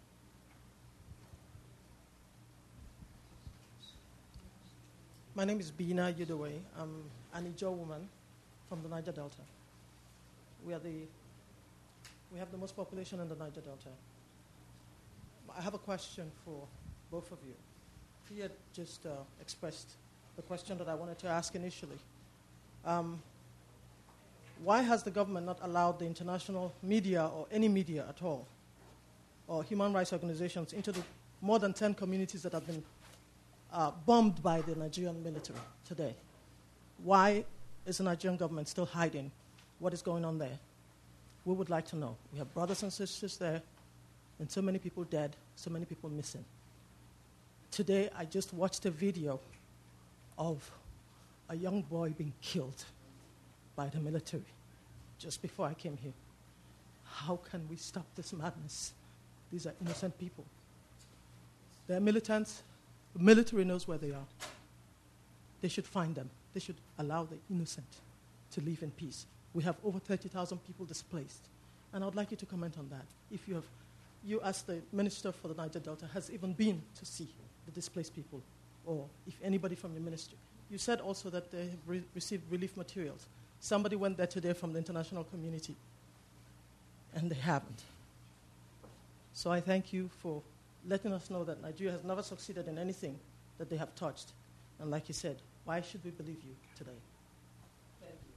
My name is Bina Yudewe. I'm an Ijaw woman from the Niger Delta. We are the we have the most population in the Niger Delta. I have a question for both of you. He had just uh, expressed the question that I wanted to ask initially. Um, why has the government not allowed the international media or any media at all, or human rights organizations, into the more than ten communities that have been uh, bombed by the Nigerian military today? Why is the Nigerian government still hiding what is going on there? We would like to know. We have brothers and sisters there, and so many people dead, so many people missing. Today, I just watched a video of a young boy being killed by the military just before I came here. How can we stop this madness? These are innocent people. They're militants. The military knows where they are. They should find them. they should allow the innocent to live in peace. We have over thirty thousand people displaced. And I would like you to comment on that. If you have, you as the Minister for the Niger Delta has even been to see the displaced people, or if anybody from your ministry. You said also that they have re- received relief materials. Somebody went there today from the international community, and they haven't. So I thank you for letting us know that Nigeria has never succeeded in anything that they have touched. And like you said, why should we believe you today? Thank you.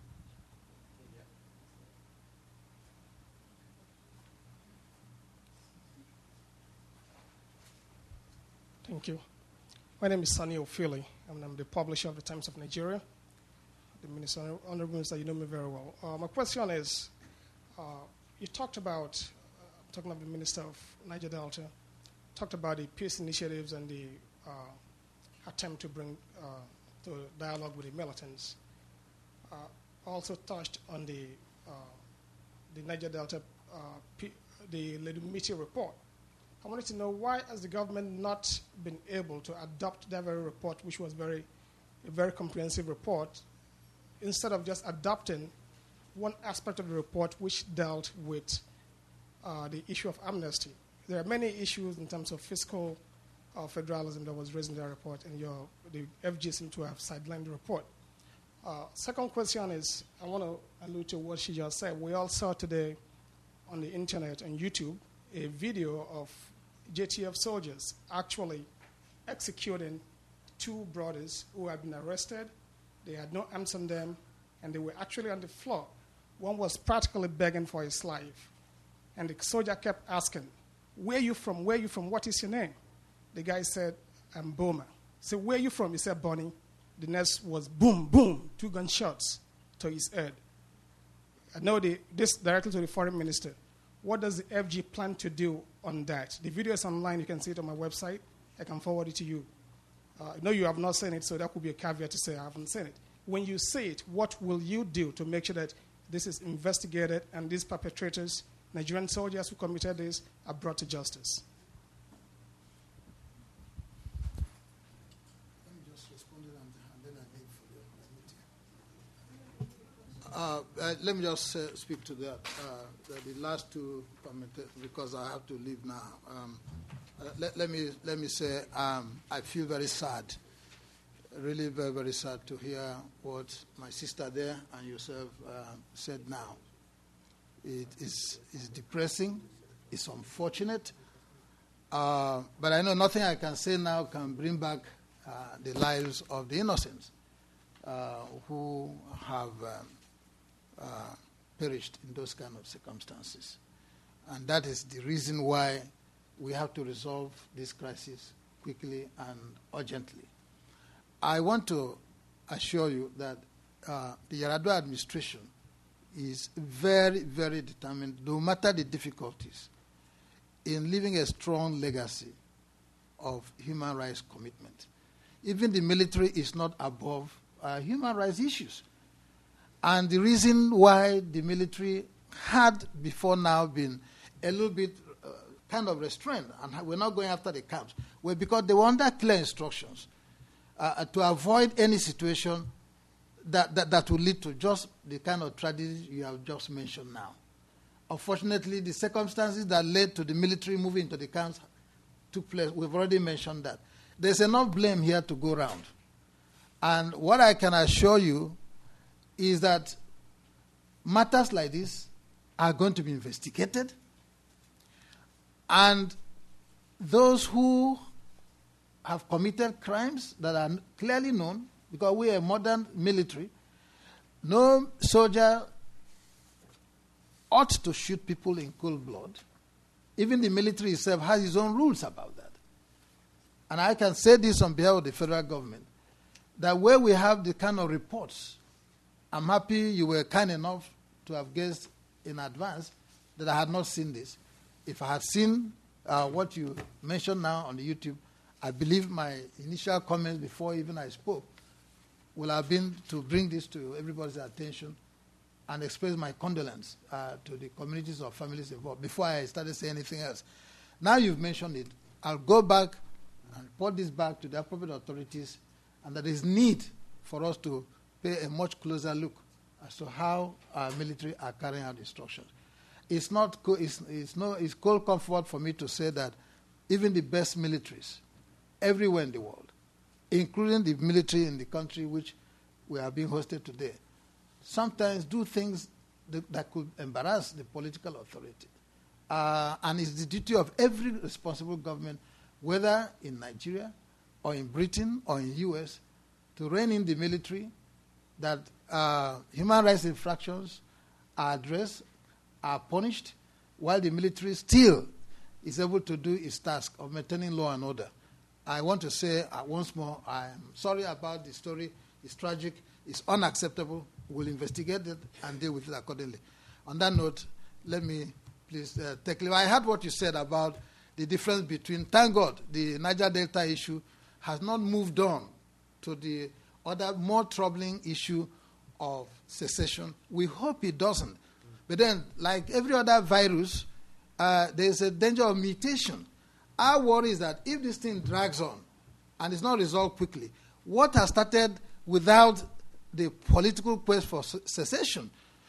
Thank you. My name is Sani Ofili, and I'm the publisher of the Times of Nigeria. The Minister, Honorable Minister, you know me very well. Uh, my question is, uh, you talked about, uh, talking of the Minister of Niger Delta, talked about the peace initiatives and the uh, attempt to bring uh, to dialogue with the militants. Uh, also touched on the uh, the Niger Delta, uh, P- the Ledumiti report. I wanted to know why has the government not been able to adopt that very report, which was very, a very comprehensive report, instead of just adopting one aspect of the report which dealt with uh, the issue of amnesty. There are many issues in terms of fiscal uh, federalism that was raised in that report, and your, the F G seemed to have sidelined the report. Uh, second question is, I want to allude to what she just said. We all saw today on the internet and YouTube a video of J T F soldiers actually executing two brothers who had been arrested. They had no arms on them, and they were actually on the floor. One was practically begging for his life, and the soldier kept asking, "Where are you from? Where are you from? What is your name?" The guy said, "I'm Boma." So, "Where are you from?" He said, "Bonnie." The next was boom, boom, two gunshots to his head. I know the, this directly to the foreign minister. What does the F G plan to do on that? The video is online. You can see it on my website. I can forward it to you. Uh, I know you have not seen it, so that could be a caveat to say I haven't seen it. When you see it, what will you do to make sure that this is investigated and these perpetrators, Nigerian soldiers who committed this, are brought to justice? Let me just respond to that, and then I leave for you. Uh, uh, let me just uh, speak to that. Uh, the, the last two comments, because I have to leave now. Um, uh, let, let me let me say um, I feel very sad, really very very sad to hear what my sister there and yourself uh, said now. It is is depressing. It's unfortunate. Uh, but I know nothing I can say now can bring back uh, the lives of the innocents uh, who have um, uh, perished in those kind of circumstances. And that is the reason why we have to resolve this crisis quickly and urgently. I want to assure you that uh, the Yar'Adua administration is very, very determined, no matter the difficulties, in leaving a strong legacy of human rights commitment. Even the military is not above uh, human rights issues. And the reason why the military had before now been a little bit uh, kind of restrained, and we're not going after the camps, were because they were under clear instructions uh, to avoid any situation that, that, that would lead to just the kind of tragedy you have just mentioned now. Unfortunately, the circumstances that led to the military moving into the camps took place. We've already mentioned that. There's enough blame here to go around. And what I can assure you is that matters like this are going to be investigated. And those who have committed crimes that are clearly known, because we are a modern military, no soldier ought to shoot people in cold blood. Even the military itself has its own rules about that. And I can say this on behalf of the federal government, that where we have the kind of reports, I'm happy you were kind enough to have guessed in advance that I had not seen this. If I had seen uh, what you mentioned now on the YouTube, I believe my initial comments before even I spoke will have been to bring this to everybody's attention and express my condolence uh, to the communities or families involved before I started saying anything else. Now you've mentioned it, I'll go back and report this back to the appropriate authorities, and there is need for us to pay a much closer look as to how our military are carrying out instructions. It's not co- it's, it's no it's cold comfort for me to say that even the best militaries everywhere in the world, including the military in the country which we are being hosted today, sometimes do things that, that could embarrass the political authority. Uh, and it's the duty of every responsible government, whether in Nigeria or in Britain or in U S, to rein in the military, that uh, human rights infractions are addressed, are punished, while the military still is able to do its task of maintaining law and order. I want to say uh, once more, I'm sorry about the story. It's tragic. It's unacceptable. We'll investigate it and deal with it accordingly. On that note, let me please uh, take leave. I heard what you said about the difference between, thank God, the Niger Delta issue has not moved on to the other more troubling issue of secession. We hope it doesn't. But then, like every other virus, uh, there's a danger of mutation. Our worry is that if this thing drags on and is not resolved quickly, what has started without the political quest for secession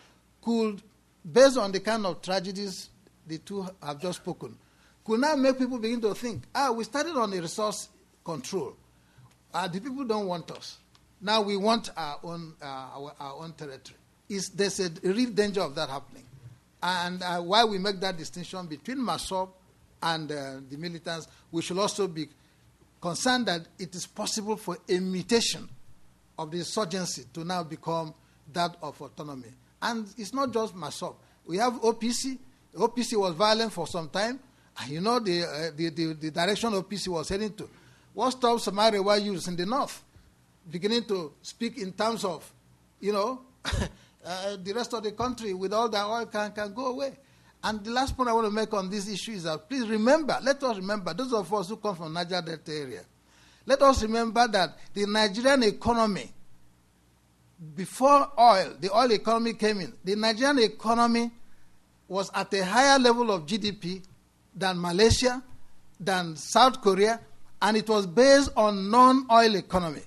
could, based on the kind of tragedies the two have just spoken, could now make people begin to think, ah, we started on a resource control. Uh, the people don't want us. Now we want our own, uh, our, our own territory. Is there's a real danger of that happening. And uh, while we make that distinction between MASOB and uh, the militants, we should also be concerned that it is possible for a mutation of the insurgency to now become that of autonomy. And it's not just MASOB. We have O P C. O P C was violent for some time. And you know the, uh, the, the, the direction O P C was heading to. What stops Samaria youths in the north beginning to speak in terms of, you know, uh, the rest of the country with all their oil can, can go away. And the last point I want to make on this issue is that please remember, let us remember, those of us who come from Niger Delta area, let us remember that the Nigerian economy, before oil, the oil economy came in, the Nigerian economy was at a higher level of G D P than Malaysia, than South Korea, and it was based on non-oil economy.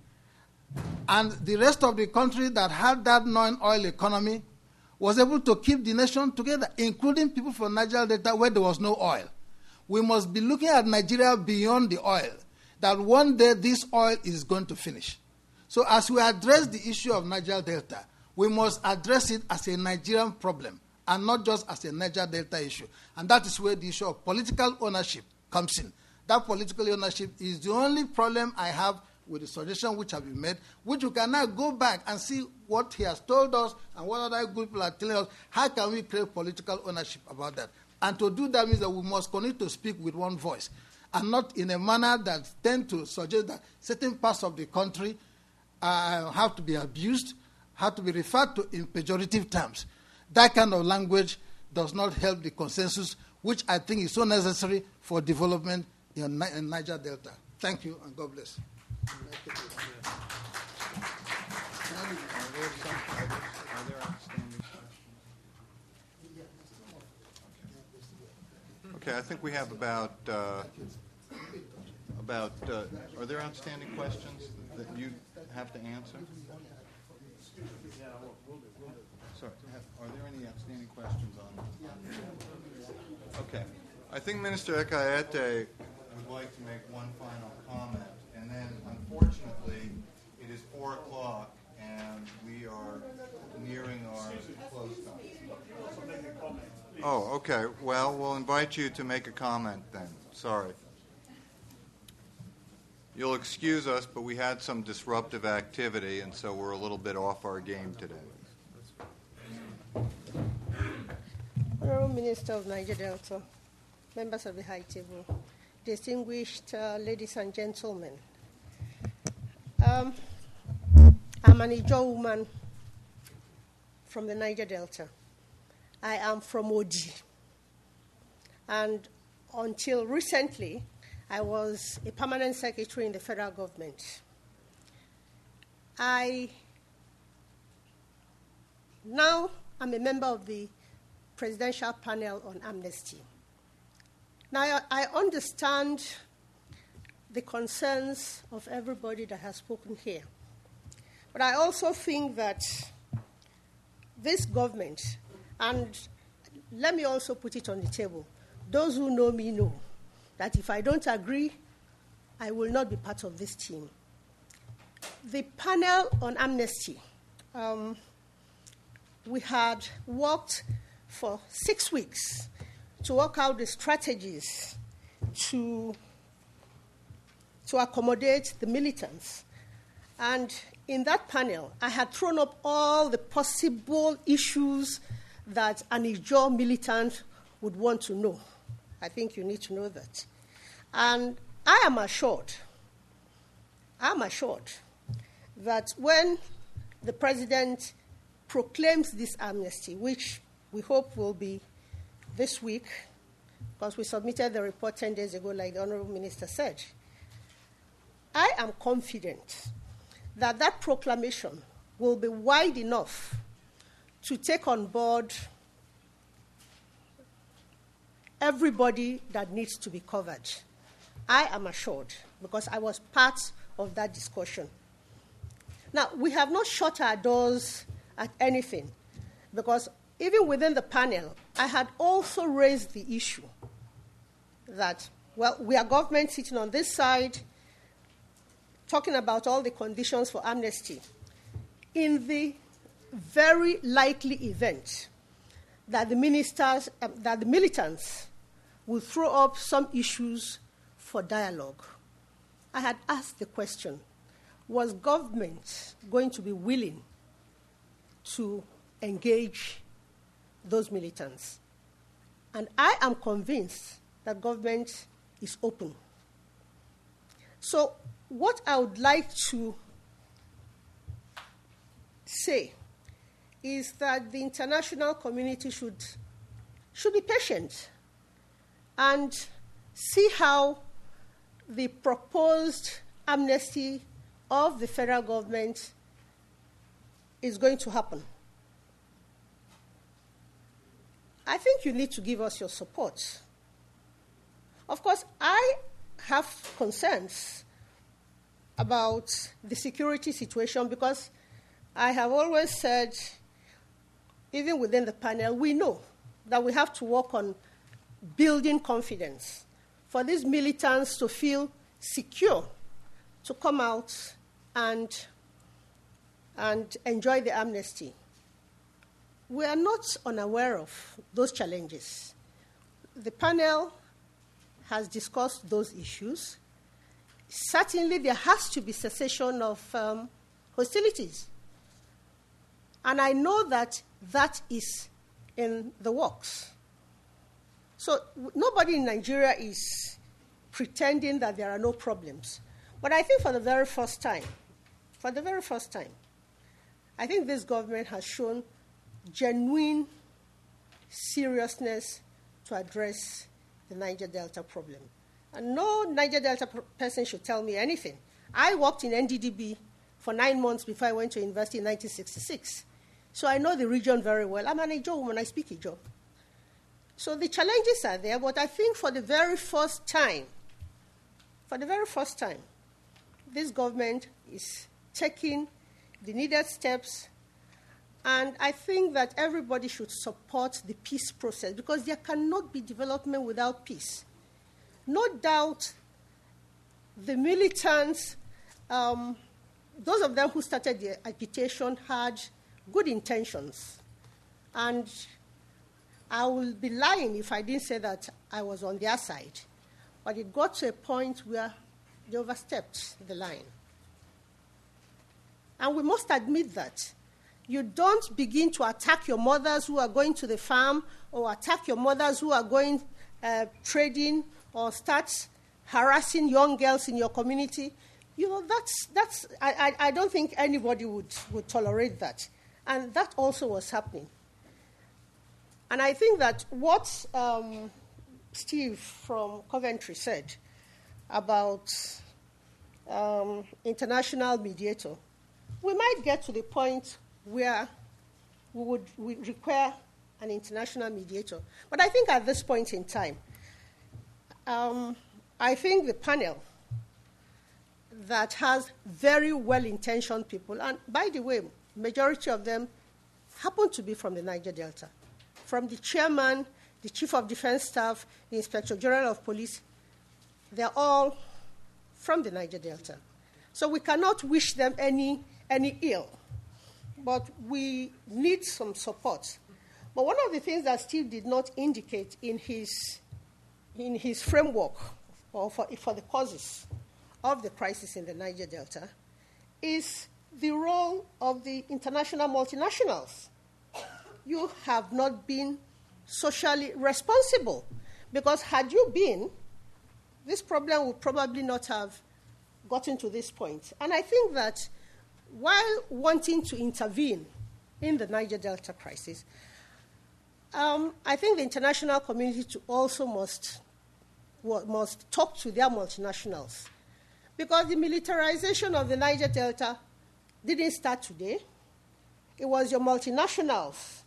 And the rest of the country that had that non-oil economy was able to keep the nation together, including people from Niger Delta where there was no oil. We must be looking at Nigeria beyond the oil, that one day this oil is going to finish. So as we address the issue of Niger Delta, we must address it as a Nigerian problem and not just as a Niger Delta issue. And that is where the issue of political ownership comes in. That political ownership is the only problem I have with the suggestion which have been made, which you can now go back and see what he has told us and what other good people are telling us. How can we create political ownership about that? And to do that means that we must continue to speak with one voice and not in a manner that tends to suggest that certain parts of the country uh, have to be abused, have to be referred to in pejorative terms. That kind of language does not help the consensus, which I think is so necessary for development in, in Niger Delta. Thank you, and God bless. Okay, I think we have about uh, about. Uh, are there outstanding questions that you have to answer? Sorry, are there any outstanding questions on? Okay, I think Minister Ekaete would like to make one final comment. And then, unfortunately, it is four o'clock, and we are nearing our close time. Oh, okay. Well, we'll invite you to make a comment then. Sorry. You'll excuse us, but we had some disruptive activity, and so we're a little bit off our game today. Honorable Minister of Niger Delta, members of the High Table, distinguished uh, ladies and gentlemen, um, I'm an Ijaw woman from the Niger Delta. I am from Odi. And until recently, I was a permanent secretary in the federal government. I now am a member of the Presidential Panel on Amnesty. Now, I understand the concerns of everybody that has spoken here. But I also think that this government, and let me also put it on the table, those who know me know that if I don't agree, I will not be part of this team. The panel on amnesty, um, we had worked for six weeks to work out the strategies to, to accommodate the militants. And in that panel, I had thrown up all the possible issues that an Ijaw militant would want to know. I think you need to know that. And I am assured, I am assured that when the president proclaims this amnesty, which we hope will be this week, because we submitted the report ten days ago, like the Honorable Minister said, I am confident that that proclamation will be wide enough to take on board everybody that needs to be covered. I am assured, because I was part of that discussion. Now, we have not shut our doors at anything, because even within the panel, I had also raised the issue that, well, we are government sitting on this side, talking about all the conditions for amnesty. In the very likely event that the ministers, uh, that the militants will throw up some issues for dialogue, I had asked the question, was government going to be willing to engage those militants? And I am convinced that government is open. So what I would like to say is that the international community should, should be patient and see how the proposed amnesty of the federal government is going to happen. I think you need to give us your support. Of course, I have concerns about the security situation, because I have always said, even within the panel, we know that we have to work on building confidence for these militants to feel secure to come out and, and enjoy the amnesty. We are not unaware of those challenges. The panel has discussed those issues. Certainly, there has to be cessation of um, hostilities. And I know that that is in the works. So w- nobody in Nigeria is pretending that there are no problems. But I think for the very first time, for the very first time, I think this government has shown genuine seriousness to address the Niger Delta problem. And no Niger Delta person should tell me anything. I worked in N D D B for nine months before I went to university in nineteen sixty-six. So I know the region very well. I'm an Ijaw woman, I speak Ijaw. So the challenges are there, but I think for the very first time, for the very first time, this government is taking the needed steps, and I think that everybody should support the peace process, because there cannot be development without peace. No doubt the militants, um, those of them who started the agitation had good intentions. And I will be lying if I didn't say that I was on their side. But it got to a point where they overstepped the line. And we must admit that. You don't begin to attack your mothers who are going to the farm, or attack your mothers who are going uh, trading, or start harassing young girls in your community. You know, that's, that's I, I, I don't think anybody would, would tolerate that. And that also was happening. And I think that what um, Steve from Coventry said about um, international mediator, we might get to the point where we would we require an international mediator. But I think at this point in time, um, I think the panel that has very well-intentioned people. And by the way, majority of them happen to be from the Niger Delta. From the chairman, the chief of defense staff, the inspector general of police, they're all from the Niger Delta. So we cannot wish them any, any ill, but we need some support. But one of the things that Steve did not indicate in his, in his framework or for, for the causes of the crisis in the Niger Delta is the role of the international multinationals. You have not been socially responsible, because had you been, this problem would probably not have gotten to this point. And I think that while wanting to intervene in the Niger Delta crisis, um, I think the international community to also must, must talk to their multinationals, because the militarization of the Niger Delta didn't start today. It was your multinationals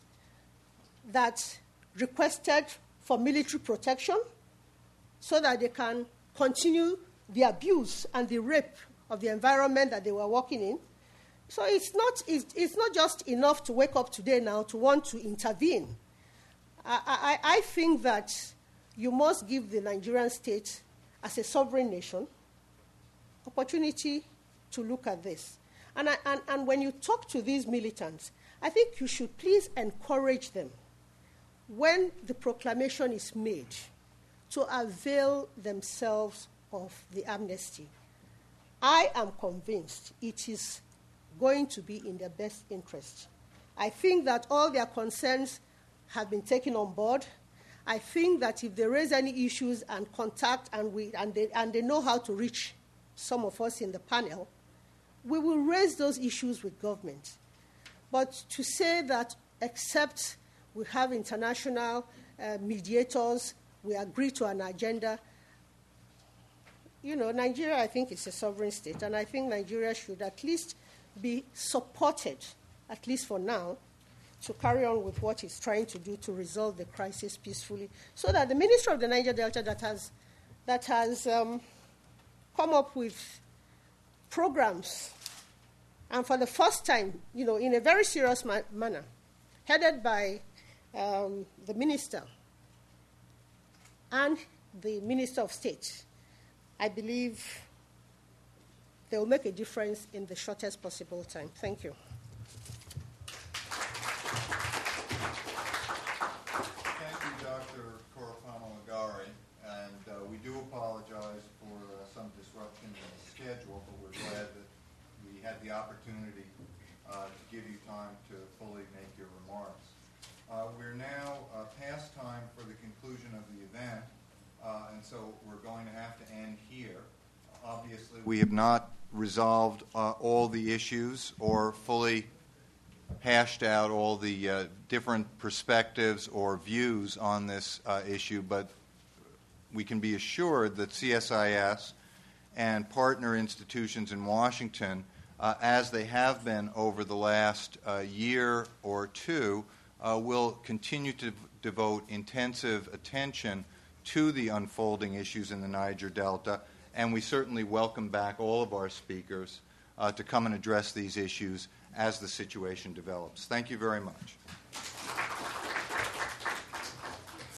that requested for military protection so that they can continue the abuse and the rape of the environment that they were working in. So it's not, it's, it's not just enough to wake up today now to want to intervene. I, I, I think that you must give the Nigerian state, as a sovereign nation, opportunity to look at this. And, I, and, and when you talk to these militants, I think you should please encourage them, when the proclamation is made, to avail themselves of the amnesty. I am convinced it is going to be in their best interest. I think that all their concerns have been taken on board. I think that if they raise any issues and contact, and, we, and, they, and they know how to reach some of us in the panel, we will raise those issues with government. But to say that except we have international uh, mediators, we agree to an agenda, you know, Nigeria, I think, is a sovereign state, and I think Nigeria should at least be supported, at least for now, to carry on with what it's trying to do to resolve the crisis peacefully, so that the Minister of the Niger Delta that has, that has um, come up with programs, and for the first time, you know, in a very serious ma- manner, headed by um, the Minister and the Minister of State, I believe they will make a difference in the shortest possible time. Thank you. Thank you, Doctor Korofano-Agari, and uh, we do apologize for uh, some disruption in the schedule, but we're glad that we had the opportunity uh, to give you time to fully make your remarks. Uh, we're now uh, past time for the conclusion of the event, uh, and so we're going to have to end here. Obviously, we have not resolved uh, all the issues or fully hashed out all the uh, different perspectives or views on this uh, issue, but we can be assured that C S I S and partner institutions in Washington, uh, as they have been over the last uh, year or two, uh, will continue to v- devote intensive attention to the unfolding issues in the Niger Delta, and we certainly welcome back all of our speakers uh, to come and address these issues as the situation develops. Thank you very much.